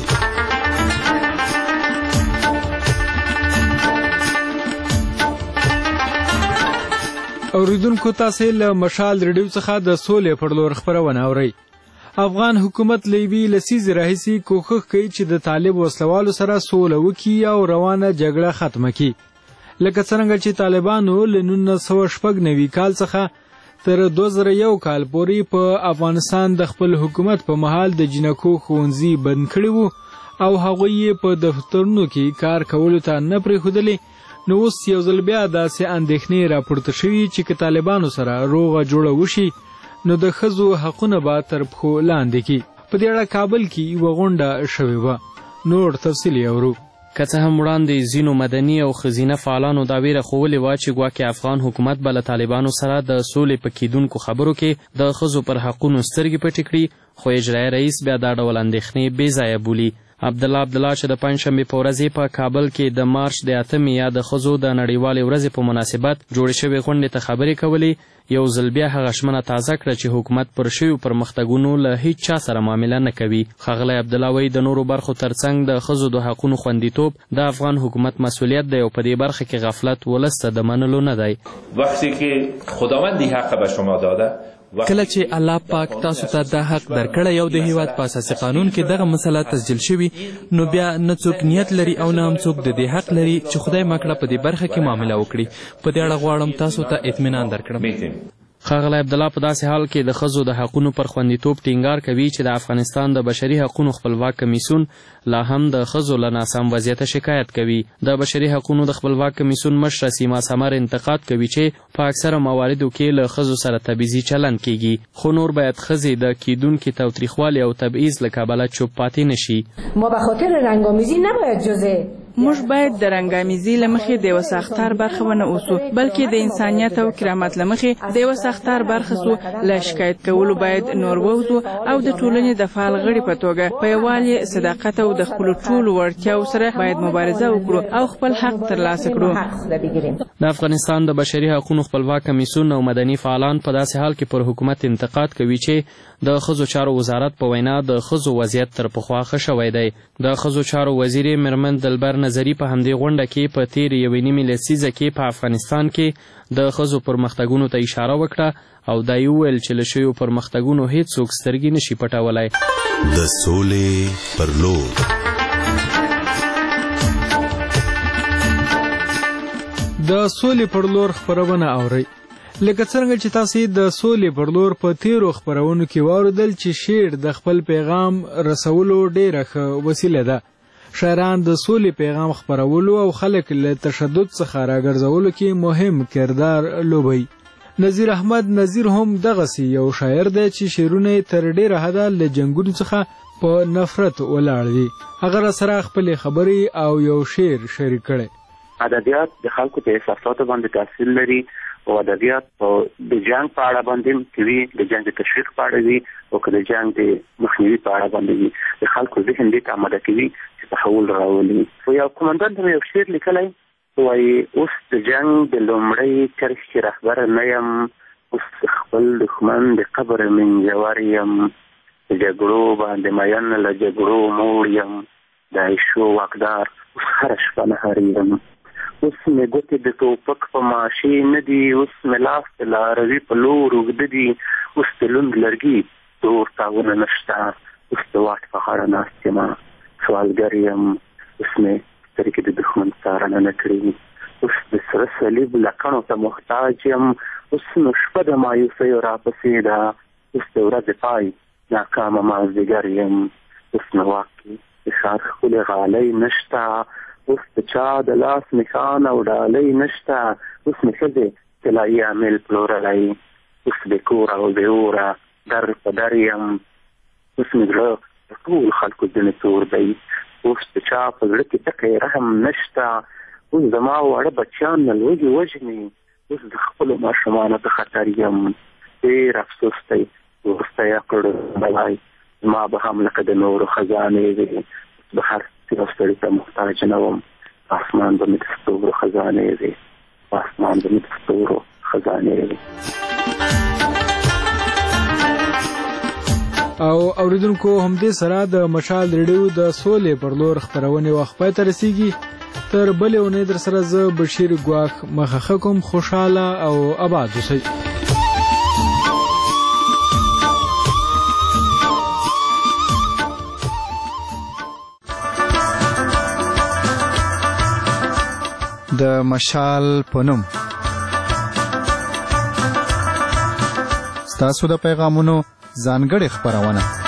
اوریدونکو تاسو له مشال ریډیو څخه د سولې پر لور خبرونه اورئ. افغان حکومت لیبي لسیز راهیسي کوښښ کوي چې د طالب وسلوالو سره سوله وکړي او روانه جګړه ختمه کړي. لکه څنګه چې طالبانو له نولس سوه شپږ نوي کال څخه تر دوه زره یو کال پورې په افغانستان د خپل حکومت په مهال د جنکو ښوونځي بند کړي وو او هغوی یې په دفترونو کې کار کولو ته نه پرېښودلې. نو اوس یو ځل بیا داسې اندېښنې راپورته شوي چې که طالبانو سره روغه جوړه وشي نو د ښځو حقونه به تر پښو لاندې کړي. په دې اړه کابل کې یوه غونډه شوې وه. نور تفصیل یې اورو. که څه هم وړاندې ځینو مدني او ښځینه فعالانو دا ویره ښوولې وه چې ګواکې افغان حکومت به له طالبانو سره د سولې په کیدونکو خبرو کې د ښځو پر حقونو سترګې پټې کړي، خو اجرایي رئیس بیا دا ډول اندېښنې بې ځایه بولي. عبدالله عبدالله چې د پنجشنبې په ورځې په کابل کې د مارچ د اتمې یا د ښځو د نړیوالې ورځې په مناسبت جوړې شوې غونډې ته خبرې کولې، یو ځل بیا هغه ژمنه تازه کړه چې حکومت پر شویو پرمختګونو له هیڅ چا سره معامله نه کوي. ښاغلی عبدالله وایي د نورو برخو ترڅنګ د ښځو د حقونو خوندیتوب د افغان حکومت مسؤلیت دی او په دې برخه کې غفلت ولس ته د منلو نه دی. وقتی که خداوند این حق به شما داده کله چې الله پاک تاسو ته دا حق درکړی او د هیواد په اساسي قانون کې دغه مسله تسجیل شوي، نو بیا نه څوک نیت لري او نه هم څوک د دې حق لري چې خدای مکړه په دې برخه کې معامله وکړي. په دې اړه غواړم تاسو ته اطمینان درکړم. ښاغلی عبدالله په داسې حال کې د ښځو د حقونو پر خوندیتوب ټینګار کوي چې د افغانستان د بشري حقونو خپلواک کمیسیون لا هم د ښځو له ناسم وضعیته شکایت کوي. د بشري حقونو د خپلواک کمیسیون مشره سیما سمر انتقاد کوي چې په اکثره مواردو کې له ښځو سره تبعیضي چلند کیږي، خو نور باید ښځې د کیدونکي تاوتریخوالي او تبعیض له کبله چوپ پاتې نشي. ما به خاطر رنگ‌آمیزی نباید جزء موږ باید د رنګامیزي له مخې د یوه ساختار برخه ونه اوسو، بلکې د انسانیت او کرامت له مخې د یوه ساختار برخه سو. له شکایت کولو باید نور ووځو او د ټولنې د فعال غړي په توګه په یووالي، صداقت او د خپلو ټولو وړتیاو سره باید مبارزه وکړو او خپل حق ترلاسه کړو. د افغانستان د بشري حقونو خپلواک کمیسیون او مدني فعالان په داسې حال کې پر حکومت انتقاد کوي چې د ښځو چارو وزارت په وینا د ښځو وضعیت تر پخوا ښه شوی دی. د ښځو چارو وزیرې میرمن دلبر نظري په همدې غونډه کې په تېرې یوې نیمې لسیزه کې په افغانستان کې د ښځو پرمختګونو ته اشاره وکړه او دا یې وویل چې له شویو پرمختګونو هیڅوک سترګې نشي پټولی. د سولې پر لور د سولې پر لور خپرونه اورئ. لکه څنګه چې تاسو د سولې پر لور په تیرو خپرونو کې واوریدل چې شعر د خپل پیغام رسولو ډیره ښه وسیله ده. شاعران د سولې پیغام خپرولو او خلک له تشدد څخه راګرځولو کې مهم کردار لوبوي. نذیر احمد نذیر هم دغسې یو شاعر دی چې شعرونه یې تر ډیره حده له جنګونو څخه په نفرت ولاړ دي. هغه راسره خپلې خبرې او یو شعر شریک کړی. ادبیات د خلکو په احساساتو باندې تاثیر لري او ادبیات د جنګ په اړه باندې کوي، د جنګ د تشویق په اړه وي او که د جنګ د مخنیوي په اړه باندې وي. د خلکو ذهن دې ته آماده کوي چې تحول راولي. یو قومندان ته یو شعر لیکلی وایي اوس د جنګ د لومړۍ کرښې رهبر نه یم، اوس خپل دښمن د قبر منجور یم، د جګړو باندې مین له جګړو موړ یم، د عیشو واکدار اوس هره شپه نهر یم، اوس مې ګوتې د ټوپک په ماشې نه دي، اوس مې لاس د لاروي په لور اوږده دي، اوس د لوند لرګي تور تاونه نشته، اوس د واټ په غاړه ناست یم، سوالګر یم، اوس مې سترګې د دښمن څارنه نه کړي، اوس د سره صلیب لکڼو ته محتاج یم، اوس نو شپه د مایوسیو راپسې ده، اوس د ورځې پای ناکامه مازدیګر یم، اوس نو واقع د ښار ښکلې غالۍ نشته، اوس د چا د لاس نښان او ډالۍ نشته، اوس مې ښځې طلایي عامل پلورلی، اوس بې کوره او بې اوره در په در یم، اوس مې زړه د ټول خلکو ځینې تور دی. اوس د چا په زړه کې ټکی رحم نشته. اوس زما واړه بچیان نه لوږې وژني. اوس د خپلو ماشومانو په خطر یم. ډېر افسوس دی. وروسته یې کړو بلای زما به هم لکه د نورو خزانې وي. به هر یو سړي ته محتاج نه وم. آسمان به مې د ستورو خزانې وي. آسمان به مې د ستورو خزانې وي. او اوریدونکو همدې سره د مشال ریډیو د سولې پر لور خپرونې وخت پای ته رسیږي. تر بلې اونۍ در سره زه بشیر ګواښ مخه کوم. خوشحاله او آباد اوسئ. د مشال په نوم ستاسو د پیغامونو ځانګړې خپرونه.